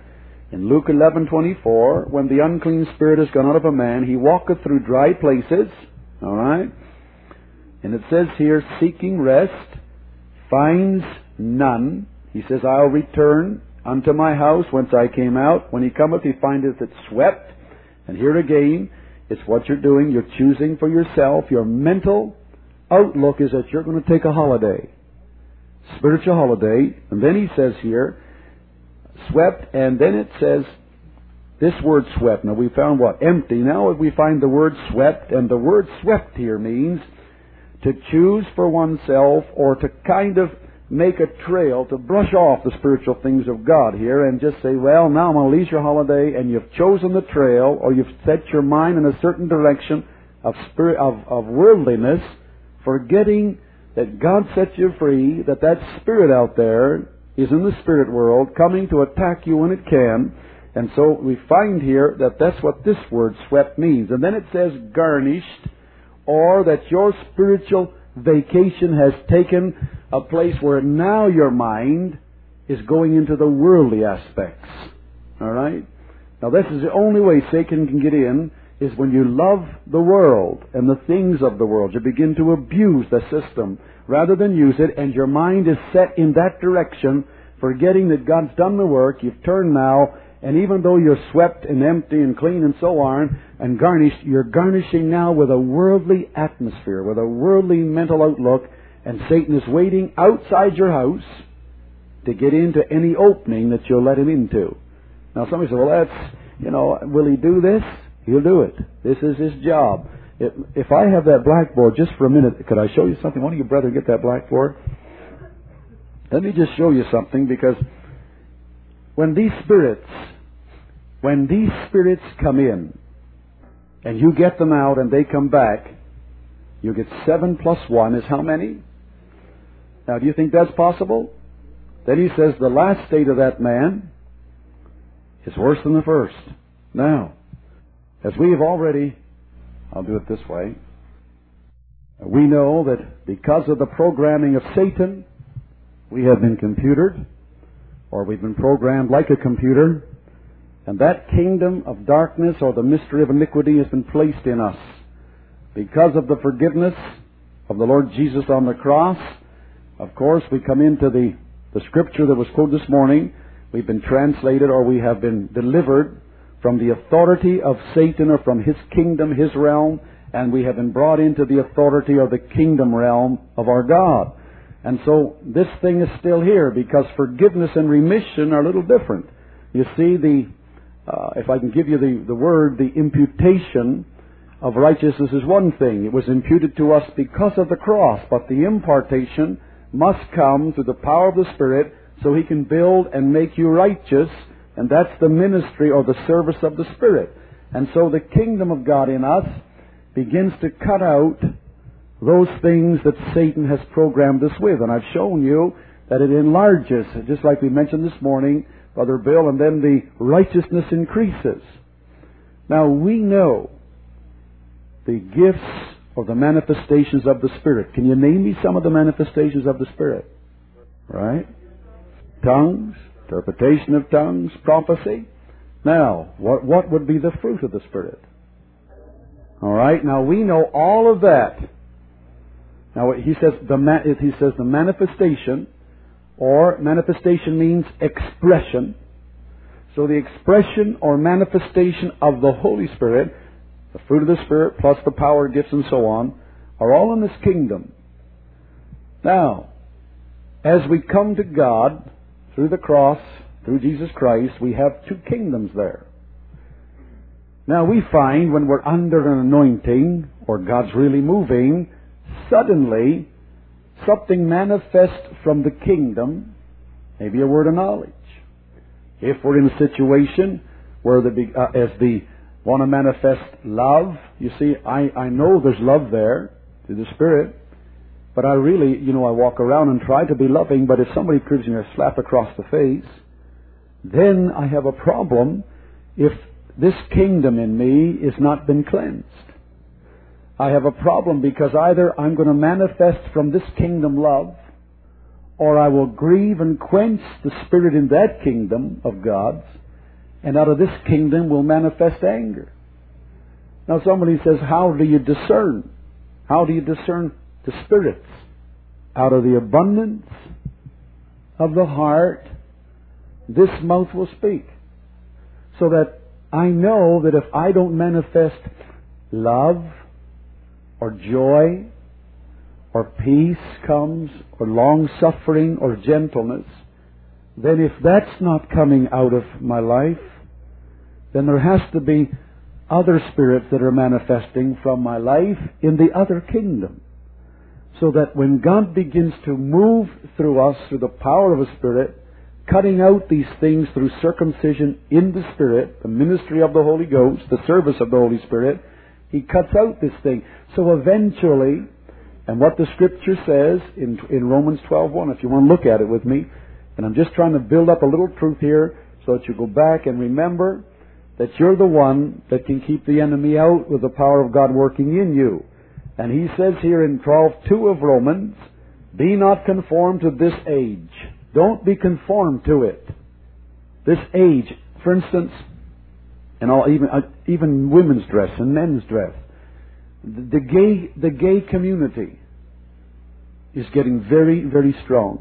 In Luke eleven twenty-four, when the unclean spirit is gone out of a man, he walketh through dry places. All right? And it says here, seeking rest, finds none. He says, I'll return unto my house whence I came out. When he cometh, he findeth it swept. And here again, it's what you're doing. You're choosing for yourself. Your mental outlook is that you're going to take a holiday. Spiritual holiday. And then he says here, swept, and then it says, this word swept. Now we found what? Empty. Now we find the word swept, and the word swept here means to choose for oneself or to kind of make a trail, to brush off the spiritual things of God here and just say, well, now I'm on a leisure holiday, and you've chosen the trail, or you've set your mind in a certain direction of spirit, of, of worldliness, forgetting that God sets you free, that that spirit out there is in the spirit world, coming to attack you when it can. And so we find here that that's what this word swept means. And then it says garnished, or that your spiritual vacation has taken a place where now your mind is going into the worldly aspects. All right? Now this is the only way Satan can get in, is when you love the world and the things of the world. You begin to abuse the system rather than use it, and your mind is set in that direction, forgetting that God's done the work. You've turned now, and even though you're swept and empty and clean and so on, and garnished, you're garnishing now with a worldly atmosphere, with a worldly mental outlook, and Satan is waiting outside your house to get into any opening that you'll let him into. Now somebody says, well, that's, you know, will he do this? He'll do it. This is his job. If, if I have that blackboard just for a minute, could I show you something? Why don't you, brother, get that blackboard? Let me just show you something, because when these spirits, when these spirits come in, and you get them out and they come back, you get seven plus one is how many? Now, do you think that's possible? Then he says the last state of that man is worse than the first. Now, as we have already, I'll do it this way, we know that because of the programming of Satan, we have been computered, or we've been programmed like a computer, and that kingdom of darkness or the mystery of iniquity has been placed in us. Because of the forgiveness of the Lord Jesus on the cross, of course, we come into the, the scripture that was quoted this morning. We've been translated, or we have been delivered from the authority of Satan, or from his kingdom, his realm, and we have been brought into the authority or the kingdom realm of our God. And so this thing is still here, because forgiveness and remission are a little different. You see, the uh, if I can give you the, the word, the imputation of righteousness is one thing. It was imputed to us because of the cross, but the impartation must come through the power of the Spirit, so he can build and make you righteous, and that's the ministry or the service of the Spirit. And so the kingdom of God in us begins to cut out those things that Satan has programmed us with. And I've shown you that it enlarges, just like we mentioned this morning, Brother Bill, and then the righteousness increases. Now we know the gifts or the manifestations of the Spirit. Can you name me some of the manifestations of the Spirit? Right? Tongues, interpretation of tongues, prophecy. Now, what, what would be the fruit of the Spirit? All right, now we know all of that. Now he says the he says the manifestation, or manifestation means expression. So the expression or manifestation of the Holy Spirit, the fruit of the Spirit plus the power, gifts, and so on, are all in this kingdom. Now, as we come to God through the cross, through Jesus Christ, we have two kingdoms there. Now we find when we're under an anointing, or God's really moving, suddenly something manifests from the kingdom, maybe a word of knowledge. If we're in a situation where the, uh, as the want to manifest love, you see, I, I know there's love there through the Spirit, but I really, you know, I walk around and try to be loving, but if somebody gives me a slap across the face, then I have a problem if this kingdom in me is not been cleansed. I have a problem because either I'm going to manifest from this kingdom love, or I will grieve and quench the Spirit in that kingdom of God's, And out of this kingdom will manifest anger. Now somebody says, how do you discern? How do you discern the spirits? Out of the abundance of the heart, this mouth will speak. So that I know that if I don't manifest love or joy or peace comes or long-suffering or gentleness, then if that's not coming out of my life, then there has to be other spirits that are manifesting from my life in the other kingdom. So that when God begins to move through us through the power of a Spirit, cutting out these things through circumcision in the Spirit, the ministry of the Holy Ghost, the service of the Holy Spirit, He cuts out this thing. So eventually, and what the Scripture says in, in Romans twelve one, if you want to look at it with me, and I'm just trying to build up a little truth here so that you go back and remember that you're the one that can keep the enemy out with the power of God working in you. And he says here in twelve two of Romans, be not conformed to this age. Don't be conformed to it. This age, for instance, and all, even uh, even women's dress and men's dress, the, the gay the gay community is getting very, very strong.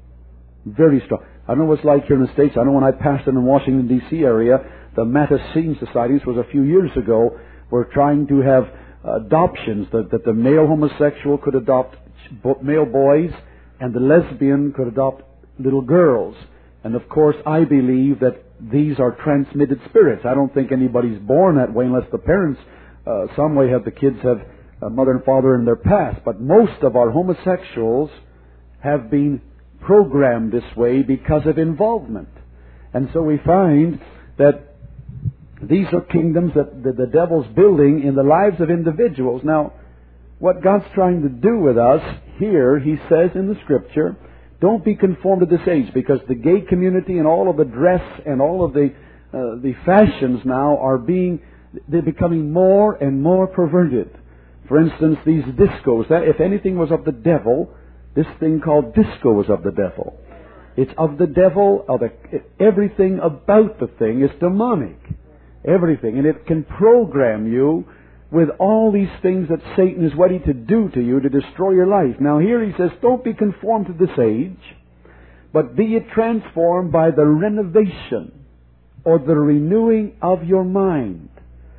Very strong. I know what it's like here in the States. I know when I pastored in the Washington, D C area, the Mattachine Societies was a few years ago, were trying to have adoptions, that, that the male homosexual could adopt male boys and the lesbian could adopt little girls. And of course, I believe that these are transmitted spirits. I don't think anybody's born that way unless the parents, uh, some way have the kids have a mother and father in their past. But most of our homosexuals have been programmed this way because of involvement. And so we find that these are kingdoms that the, the devil's building in the lives of individuals. Now, what God's trying to do with us here, He says in the Scripture, don't be conformed to this age, because the gay community and all of the dress and all of the uh, the fashions now are being, they're becoming more and more perverted. For instance, these discos, that if anything was of the devil, this thing called disco was of the devil. It's of the devil. Of the, everything about the thing is demonic. Everything. And it can program you with all these things that Satan is ready to do to you to destroy your life. Now here he says, don't be conformed to this age, but be ye transformed by the renovation or the renewing of your mind.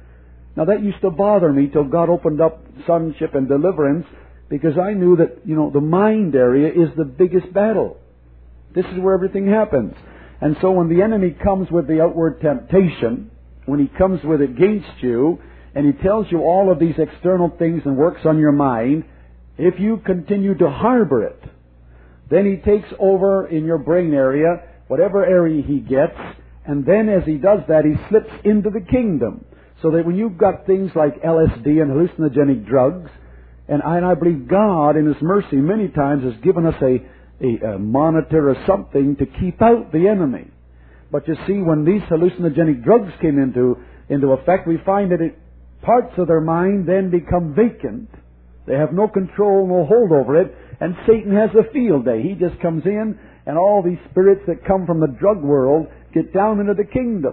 Now that used to bother me till God opened up sonship and deliverance, because I knew that, you know, the mind area is the biggest battle. This is where everything happens. And so when the enemy comes with the outward temptation, when he comes with it against you, and he tells you all of these external things and works on your mind, if you continue to harbor it, then he takes over in your brain area, whatever area he gets, and then as he does that, he slips into the kingdom. So that when you've got things like L S D and hallucinogenic drugs, and I, and I believe God in His mercy many times has given us a, a, a monitor or something to keep out the enemy. But you see, when these hallucinogenic drugs came into, into effect, we find that it, parts of their mind then become vacant. They have no control, no hold over it, and Satan has a field day. He just comes in, and all these spirits that come from the drug world get down into the kingdom.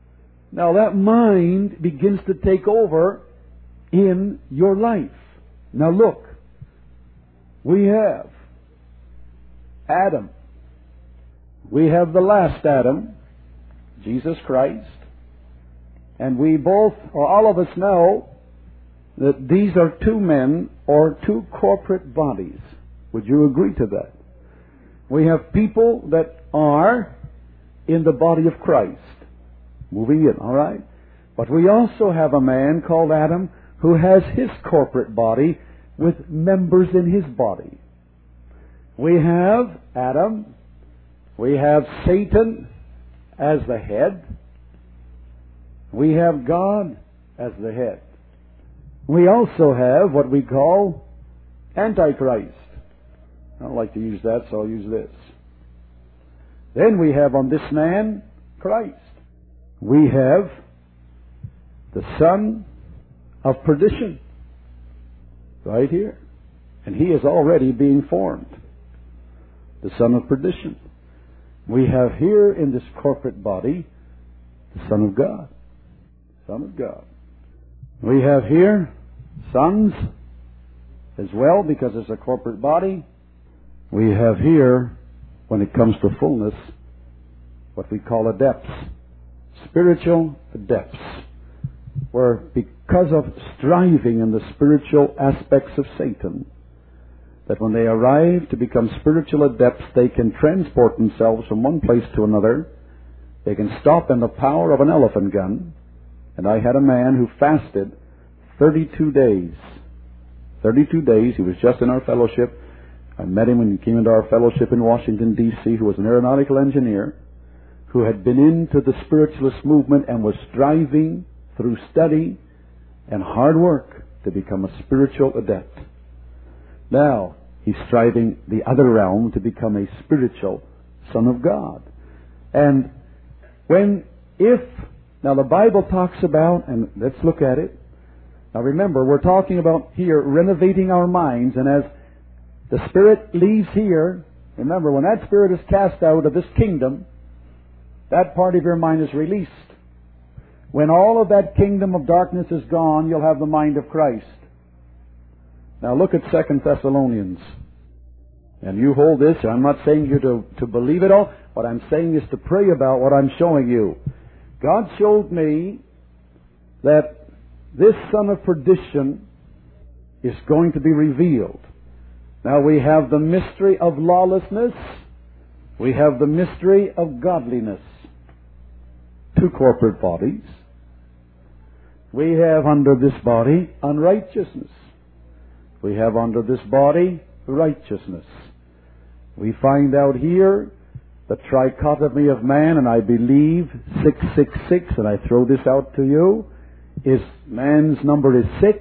Now that mind begins to take over in your life. Now look, we have Adam. We have the last Adam, Jesus Christ. And we both, or all of us know, that these are two men or two corporate bodies. Would you agree to that? We have people that are in the body of Christ, moving in, all right? But we also have a man called Adam who has his corporate body with members in his body. We have Adam, we have Satan as the head, we have God as the head. We also have what we call Antichrist. I don't like to use that, so I'll use this. Then we have on this man, Christ. We have the son of perdition, right here. And he is already being formed. The son of perdition. We have here in this corporate body The Son of God. Son of God. We have here sons as well, because it's a corporate body. We have here, when it comes to fullness, what we call adepts. Spiritual adepts. Where because of striving in the spiritual aspects of Satan, that when they arrive to become spiritual adepts, they can transport themselves from one place to another. They can stop in the power of an elephant gun. And I had a man who fasted thirty-two days. thirty-two days. He was just in our fellowship. I met him when he came into our fellowship in Washington, D C, who was an aeronautical engineer, who had been into the spiritualist movement and was striving through study and hard work to become a spiritual adept. Now, he's striving the other realm to become a spiritual son of God. And when, if, now the Bible talks about, and let's look at it. Now remember, we're talking about here renovating our minds, and as the Spirit leaves here, remember, when that Spirit is cast out of this kingdom, that part of your mind is released. When all of that kingdom of darkness is gone, you'll have the mind of Christ. Now look at Second Thessalonians. And you hold this, and I'm not saying you to, to believe it all. What I'm saying is to pray about what I'm showing you. God showed me that this son of perdition is going to be revealed. Now we have the mystery of lawlessness. We have the mystery of godliness. Two corporate bodies. We have under this body unrighteousness. We have under this body righteousness. We find out here the trichotomy of man, and I believe six six six, and I throw this out to you, is man's number is six.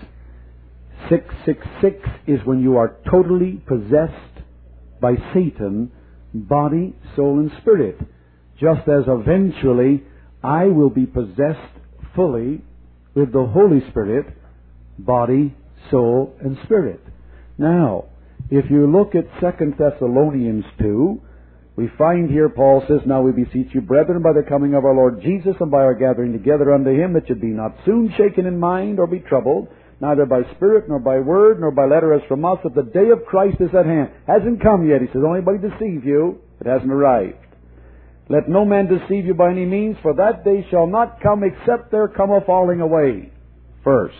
six six six is when you are totally possessed by Satan, body, soul, and spirit. Just as eventually I will be possessed fully with the Holy Spirit, body, soul, and spirit. Now, if you look at Second Thessalonians two, we find here Paul says, Now we beseech you, brethren, by the coming of our Lord Jesus and by our gathering together unto Him, that you be not soon shaken in mind or be troubled, neither by spirit, nor by word, nor by letter as from us, that the day of Christ is at hand. Hasn't come yet. He says, Don't anybody deceive you. It hasn't arrived. Let no man deceive you by any means, for that day shall not come except there come a falling away. First,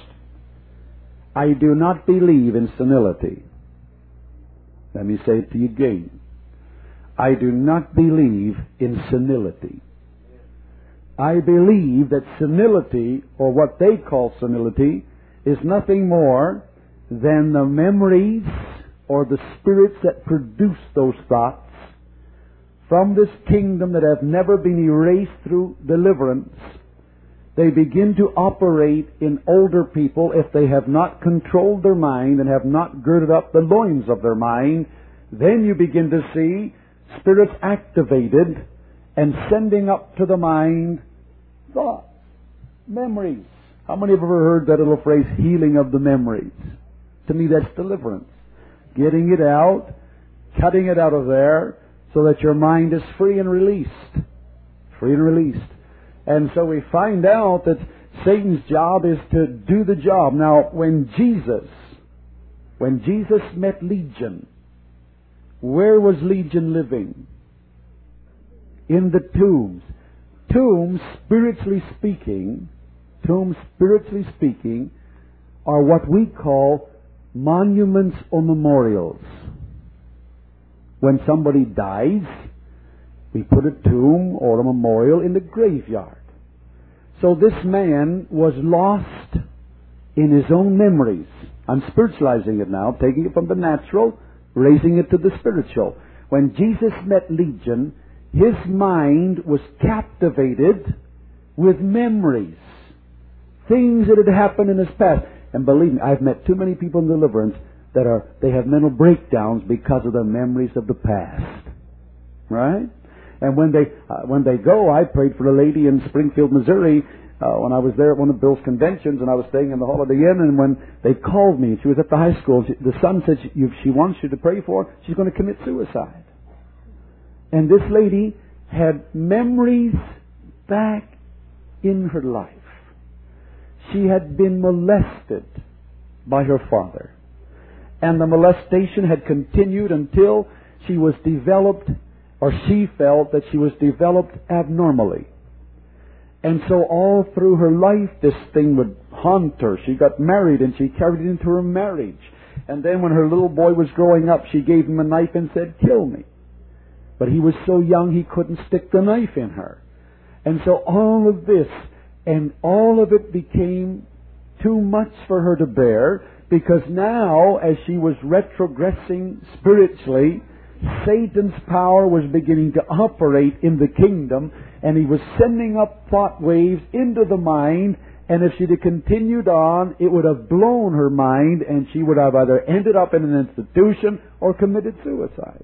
I do not believe in senility. Let me say it to you again. I do not believe in senility. I believe that senility, or what they call senility, is nothing more than the memories or the spirits that produce those thoughts from this kingdom that have never been erased through deliverance. They begin to operate in older people if they have not controlled their mind and have not girded up the loins of their mind. Then you begin to see spirits activated and sending up to the mind thoughts, memories. How many have ever heard that little phrase, healing of the memories? To me, that's deliverance. Getting it out, cutting it out of there, so that your mind is free and released. Free and released. And so we find out that Satan's job is to do the job. Now, when Jesus, when Jesus met Legion, where was Legion living? In the tombs. Tombs, spiritually speaking, tombs, spiritually speaking, are what we call monuments or memorials. When somebody dies, we put a tomb or a memorial in the graveyard. So this man was lost in his own memories. I'm spiritualizing it now, taking it from the natural, raising it to the spiritual. When Jesus met Legion, his mind was captivated with memories. Things that had happened in his past. And believe me, I've met too many people in deliverance that are, they have mental breakdowns because of the memories of the past. Right? And when they, uh, when they go, I prayed for a lady in Springfield, Missouri, uh, when I was there at one of Bill's conventions, and I was staying in the Holiday Inn, and when they called me, she was at the high school, she, the son said she, if she wants you to pray for her, she's going to commit suicide. And this lady had memories back in her life. She had been molested by her father. And the molestation had continued until she was developed, or she felt that she was developed abnormally. And so all through her life, this thing would haunt her. She got married and she carried it into her marriage. And then when her little boy was growing up, she gave him a knife and said, "Kill me." But he was so young he couldn't stick the knife in her. And so all of this, and all of it became too much for her to bear, because now, as she was retrogressing spiritually, Satan's power was beginning to operate in the kingdom, and he was sending up thought waves into the mind, and if she'd have continued on, it would have blown her mind, and she would have either ended up in an institution or committed suicide.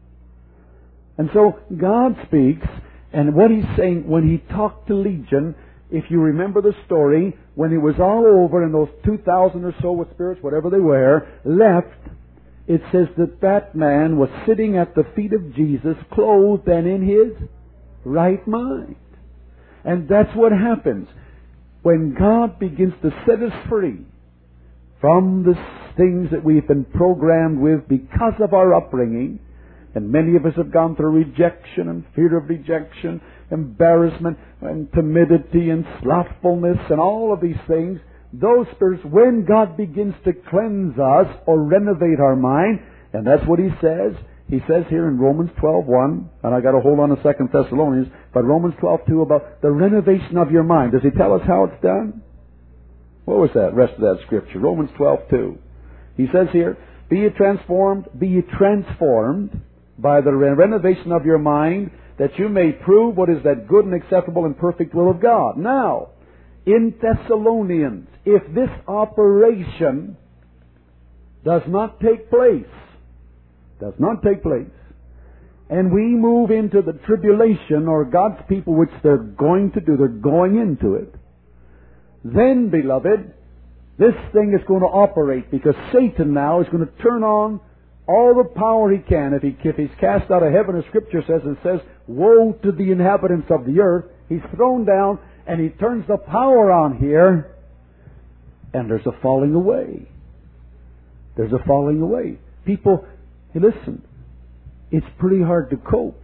And so God speaks, and what He's saying, when He talked to Legion, if you remember the story, when it was all over and those two thousand or so with spirits, whatever they were, left, it says that that man was sitting at the feet of Jesus, clothed and in his right mind. And that's what happens when God begins to set us free from the things that we've been programmed with because of our upbringing. And many of us have gone through rejection and fear of rejection, embarrassment and timidity and slothfulness and all of these things. Those spirits, when God begins to cleanse us or renovate our mind, and that's what He says. He says here in Romans twelve one, and I got to hold on to Second Thessalonians, but Romans twelve two about the renovation of your mind. Does He tell us how it's done? What was that? Rest of that scripture. Romans twelve two. He says here, "Be ye transformed, be ye transformed by the re- renovation of your mind, that you may prove what is that good and acceptable and perfect will of God." Now, in Thessalonians, if this operation does not take place, does not take place, and we move into the tribulation, or God's people, which they're going to do, they're going into it, then, beloved, this thing is going to operate, because Satan now is going to turn on all the power he can. If, he, if he's cast out of heaven, as Scripture says, it says, "Woe to the inhabitants of the earth." He's thrown down, and he turns the power on here, and there's a falling away. There's a falling away. People, hey, listen, it's pretty hard to cope.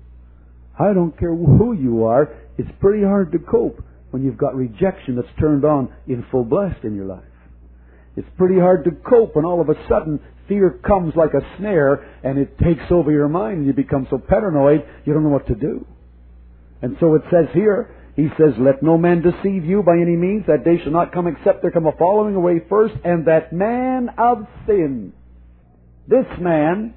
I don't care who you are, it's pretty hard to cope when you've got rejection that's turned on in full blast in your life. It's pretty hard to cope when all of a sudden fear comes like a snare and it takes over your mind and you become so paranoid you don't know what to do. And so it says here, He says, "Let no man deceive you by any means, that day shall not come except there come a falling away first, and that man of sin." This man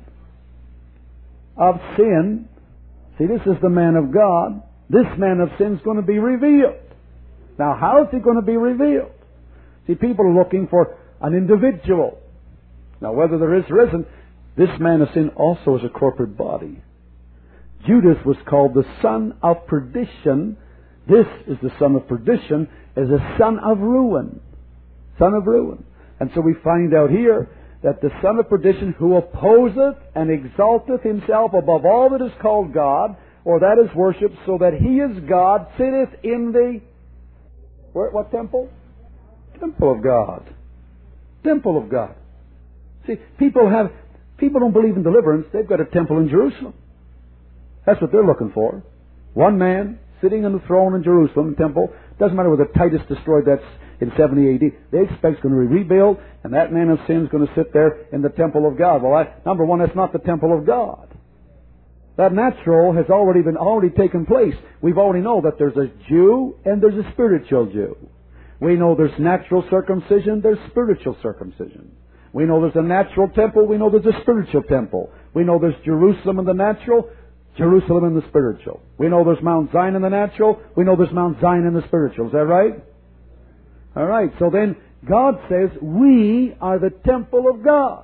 of sin, see, this is the man of God. This man of sin is going to be revealed. Now, how is he going to be revealed? See, people are looking for an individual. Now, whether there is or isn't, this man of sin also is a corporate body. Judas was called the son of perdition. This is the son of perdition, as a son of ruin. Son of ruin. And so we find out here that the son of perdition, who opposeth and exalteth himself above all that is called God, or that is worshipped, so that he is God, sitteth in the, where, what temple? Temple of God. Temple of God. See, people have, people don't believe in deliverance. They've got a temple in Jerusalem. That's what they're looking for. One man sitting on the throne in Jerusalem, temple. Doesn't matter whether Titus destroyed that in seventy A D. They expect it's going to be rebuilt, and that man of sin is going to sit there in the temple of God. Well, that, number one, that's not the temple of God. That natural has already been already taken place. We've already know that there's a Jew and there's a spiritual Jew. We know there's natural circumcision, there's spiritual circumcision. We know there's a natural temple, we know there's a spiritual temple. We know there's Jerusalem in the natural, Jerusalem in the spiritual. We know there's Mount Zion in the natural, we know there's Mount Zion in the spiritual. Is that right? All right, so then God says we are the temple of God.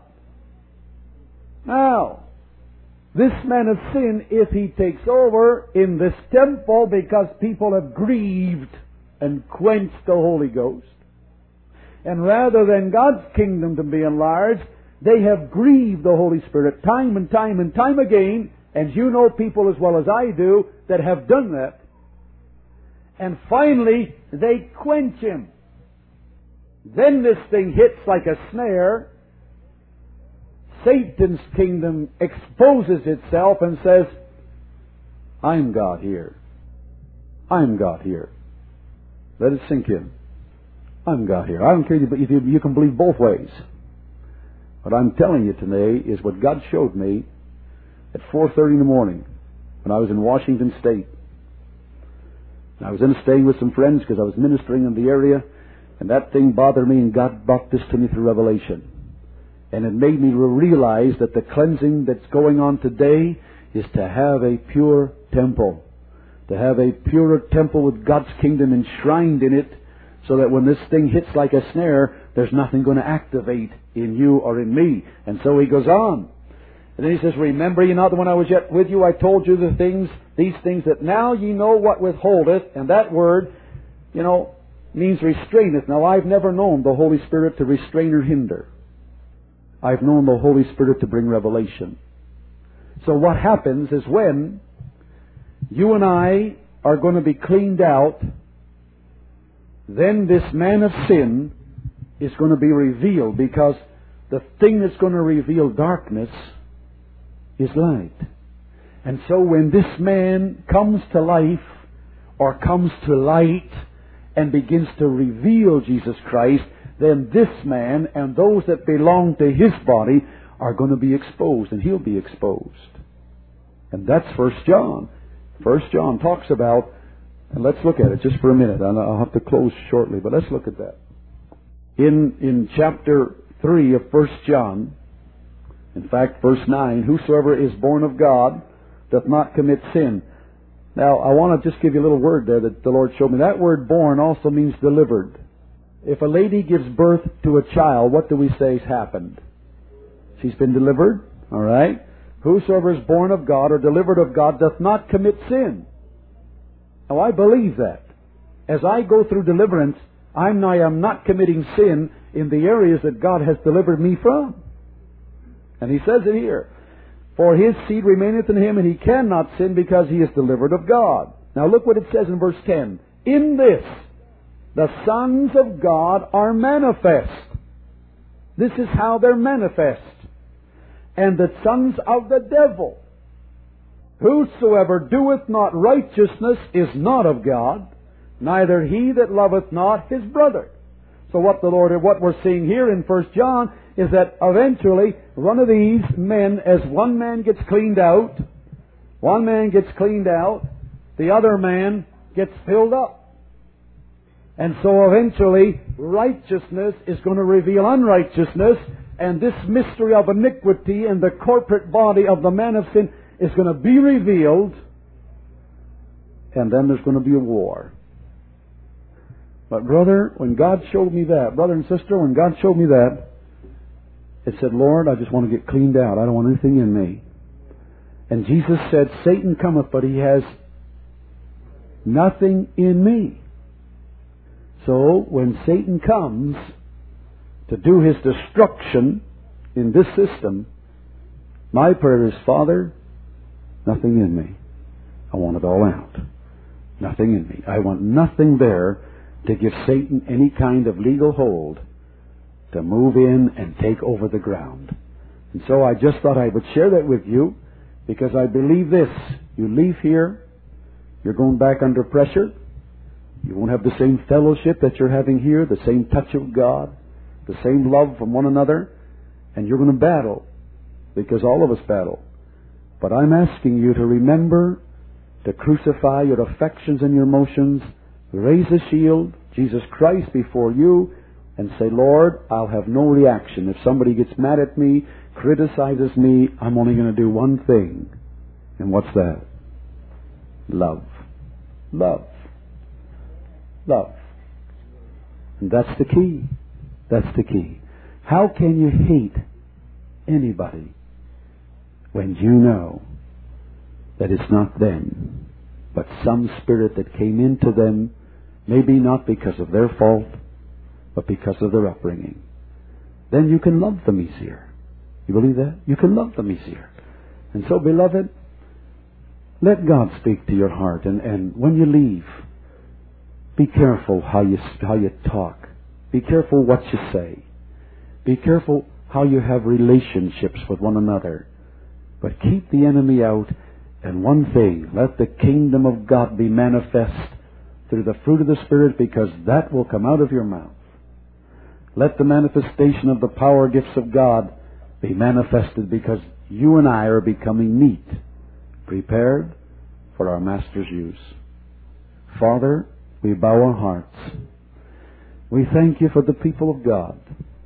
Now, this man of sin, if he takes over in this temple because people have grieved and quenched the Holy Ghost, and rather than God's kingdom to be enlarged, they have grieved the Holy Spirit time and time and time again, and you know people as well as I do that have done that. And finally, they quench him. Then this thing hits like a snare. Satan's kingdom exposes itself and says, I'm God here. I'm God here. Let it sink in. I'm God here. I don't care if you, you can believe both ways. What I'm telling you today is what God showed me at four thirty in the morning when I was in Washington State. I was in staying with some friends because I was ministering in the area, and that thing bothered me, and God brought this to me through revelation. And it made me realize that the cleansing that's going on today is to have a pure temple. To have a purer temple with God's kingdom enshrined in it, so that when this thing hits like a snare, there's nothing going to activate in you or in me. And so he goes on. And then he says, remember ye not that when I was yet with you, I told you the things, these things, that now ye know what withholdeth. And that word, you know, means restraineth. Now, I've never known the Holy Spirit to restrain or hinder. I've known the Holy Spirit to bring revelation. So what happens is when you and I are going to be cleaned out, then this man of sin is going to be revealed, because the thing that's going to reveal darkness is light. And so when this man comes to life or comes to light and begins to reveal Jesus Christ, then this man and those that belong to his body are going to be exposed, and he'll be exposed. And that's First John. First John talks about, and let's look at it just for a minute. I'll have to close shortly, but let's look at that. In in chapter three of First John, in fact, verse nine, whosoever is born of God doth not commit sin. Now, I want to just give you a little word there that the Lord showed me. That word born also means delivered. If a lady gives birth to a child, what do we say has happened? She's been delivered, all right? Whosoever is born of God or delivered of God doth not commit sin. Now, I believe that. As I go through deliverance, I'm I am not committing sin in the areas that God has delivered me from. And he says it here. For his seed remaineth in him, and he cannot sin because he is delivered of God. Now look what it says in verse ten. In this, the sons of God are manifest. This is how they're manifest. And the sons of the devil. Whosoever doeth not righteousness is not of God, neither he that loveth not his brother. So what the Lord, what we're seeing here in First John is that eventually one of these men, as one man gets cleaned out, one man gets cleaned out, the other man gets filled up. And so eventually righteousness is going to reveal unrighteousness, and this mystery of iniquity in the corporate body of the man of sin is going to be revealed, and then there's going to be a war. But brother, when God showed me that, brother and sister, when God showed me that, it said, Lord, I just want to get cleaned out. I don't want anything in me. And Jesus said, Satan cometh, but he has nothing in me. So when Satan comes to do his destruction in this system, my prayer is, Father, nothing in me. I want it all out. Nothing in me. I want nothing there to give Satan any kind of legal hold to move in and take over the ground. And so I just thought I would share that with you, because I believe this. You leave here, you're going back under pressure. You won't have the same fellowship that you're having here, the same touch of God, the same love from one another, and you're going to battle, because all of us battle. But I'm asking you to remember to crucify your affections and your emotions, raise a shield, Jesus Christ before you, and say, Lord, I'll have no reaction. If somebody gets mad at me, criticizes me, I'm only going to do one thing. And what's that? Love. Love. Love. And that's the key. That's the key. How can you hate anybody when you know that it's not them, but some spirit that came into them, maybe not because of their fault, but because of their upbringing? Then you can love them easier. You believe that? You can love them easier. And so, beloved, let God speak to your heart. And, and when you leave, Be careful how you, how you talk. Be careful what you say. Be careful how you have relationships with one another. But keep the enemy out. And one thing, let the kingdom of God be manifest through the fruit of the Spirit, because that will come out of your mouth. Let the manifestation of the power gifts of God be manifested, because you and I are becoming meat, prepared for our Master's use. Father, we bow our hearts. We thank you for the people of God.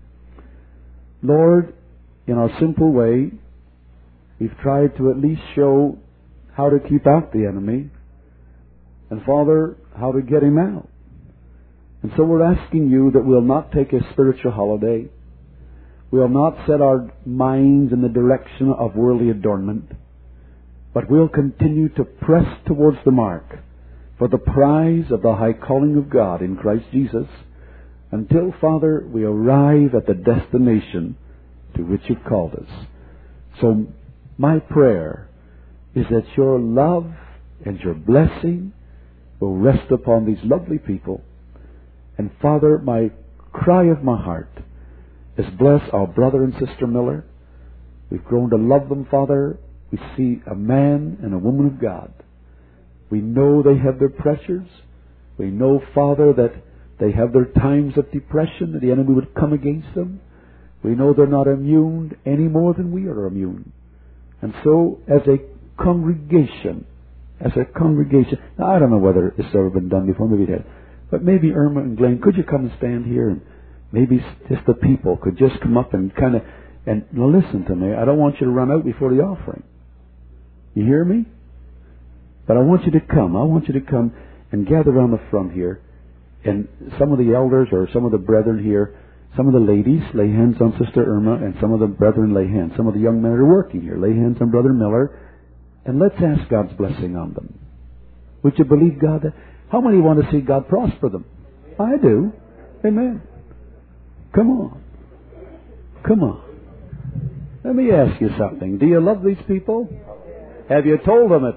Lord, in our simple way, we've tried to at least show how to keep out the enemy, and Father, how to get him out. And so we're asking you that we'll not take a spiritual holiday. We'll not set our minds in the direction of worldly adornment, but we'll continue to press towards the mark for the prize of the high calling of God in Christ Jesus, until, Father, we arrive at the destination to which you've called us. So my prayer is that your love and your blessing will rest upon these lovely people. And Father, my cry of my heart is bless our brother and sister Miller. We've grown to love them, Father. We see a man and a woman of God. We know they have their pressures. We know, Father, that they have their times of depression, that the enemy would come against them. We know they're not immune any more than we are immune. And so, as a congregation, as a congregation, now I don't know whether it's ever been done before, maybe it has, but maybe Irma and Glenn, could you come and stand here, and maybe just the people could just come up and kind of, and now listen to me, I don't want you to run out before the offering. You hear me? But I want you to come. I want you to come and gather around the front here. And some of the elders or some of the brethren here, some of the ladies lay hands on Sister Irma, and some of the brethren lay hands. Some of the young men are working here. Lay hands on Brother Miller. And let's ask God's blessing on them. Would you believe God? How many want to see God prosper them? I do. Amen. Come on. Come on. Let me ask you something. Do you love these people? Have you told them it?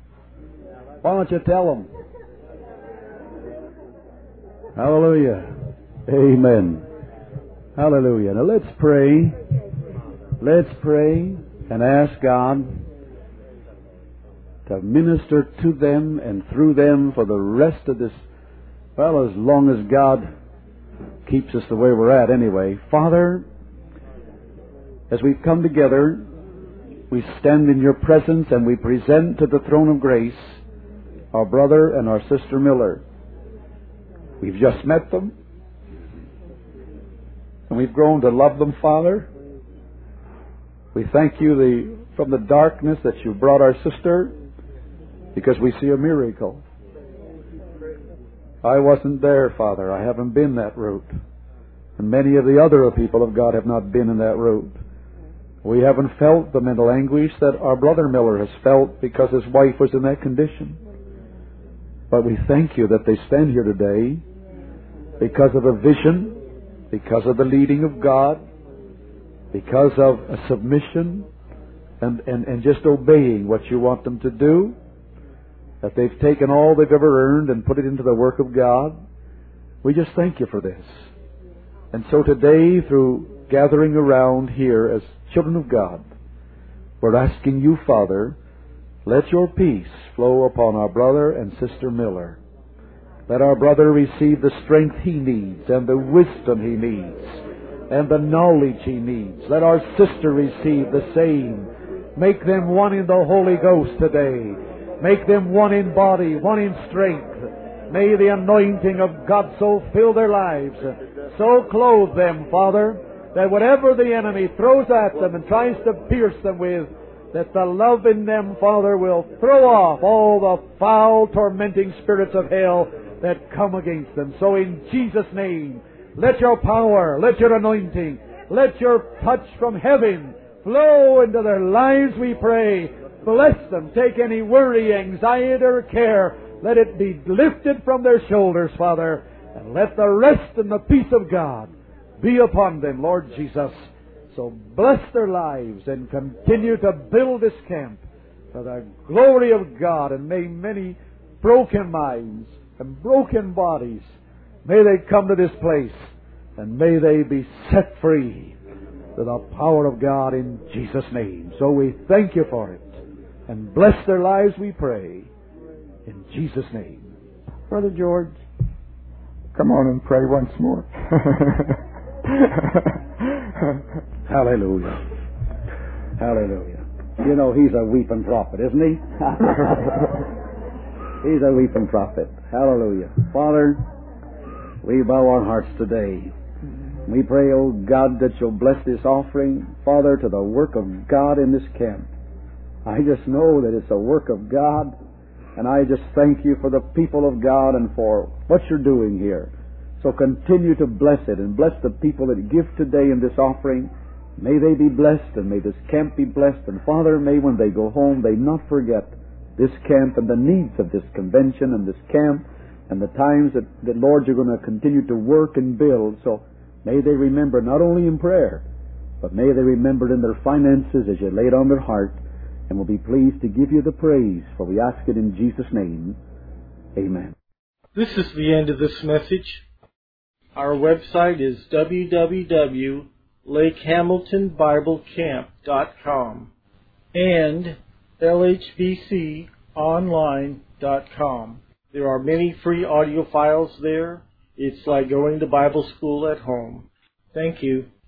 Why don't you tell them? Hallelujah. Amen. Hallelujah. Now let's pray. Let's pray and ask God to minister to them and through them for the rest of this, well, as long as God keeps us the way we're at anyway. Father, as we've come together, we stand in your presence and we present to the throne of grace our brother and our sister Miller. We've just met them, and we've grown to love them, Father. We thank you the, from the darkness that you brought our sister, because we see a miracle. I wasn't there, Father. I haven't been that route. And many of the other people of God have not been in that route. We haven't felt the mental anguish that our brother Miller has felt because his wife was in that condition. But we thank you that they stand here today because of a vision, because of the leading of God, because of a submission and, and, and just obeying what you want them to do, that they've taken all they've ever earned and put it into the work of God. We just thank you for this. And so today, through gathering around here as children of God, we're asking you, Father, let your peace flow upon our brother and sister Miller. Let our brother receive the strength he needs and the wisdom he needs and the knowledge he needs. Let our sister receive the same. Make them one in the Holy Ghost today. Make them one in body, one in strength. May the anointing of God so fill their lives, so clothe them, Father, that whatever the enemy throws at them and tries to pierce them with, that the love in them, Father, will throw off all the foul, tormenting spirits of hell that come against them. So in Jesus' name, let your power, let your anointing, let your touch from heaven flow into their lives, we pray. Bless them. Take any worry, anxiety, or care. Let it be lifted from their shoulders, Father. And let the rest and the peace of God be upon them, Lord Jesus. So bless their lives and continue to build this camp for the glory of God. And may many broken minds and broken bodies, may they come to this place, and may they be set free to the power of God in Jesus' name. So we thank you for it, and bless their lives, we pray, in Jesus' name. Brother George, come on and pray once more. Hallelujah. Hallelujah. You know, he's a weeping prophet, isn't he? He's a weeping prophet. Hallelujah. Father, we bow our hearts today. We pray, oh God, that you'll bless this offering, Father, to the work of God in this camp. I just know that it's a work of God, and I just thank you for the people of God and for what you're doing here. So continue to bless it, and bless the people that give today in this offering. May they be blessed, and may this camp be blessed. And Father, may when they go home, they not forget this camp and the needs of this convention and this camp and the times that, that Lord, you're going to continue to work and build. So may they remember not only in prayer, but may they remember it in their finances as you lay it on their heart, and will be pleased to give you the praise. For we ask it in Jesus' name. Amen. This is the end of this message. Our website is w w w dot lake hamilton bible camp dot com and l h b c online dot com. There are many free audio files there. It's like going to Bible school at home. Thank you.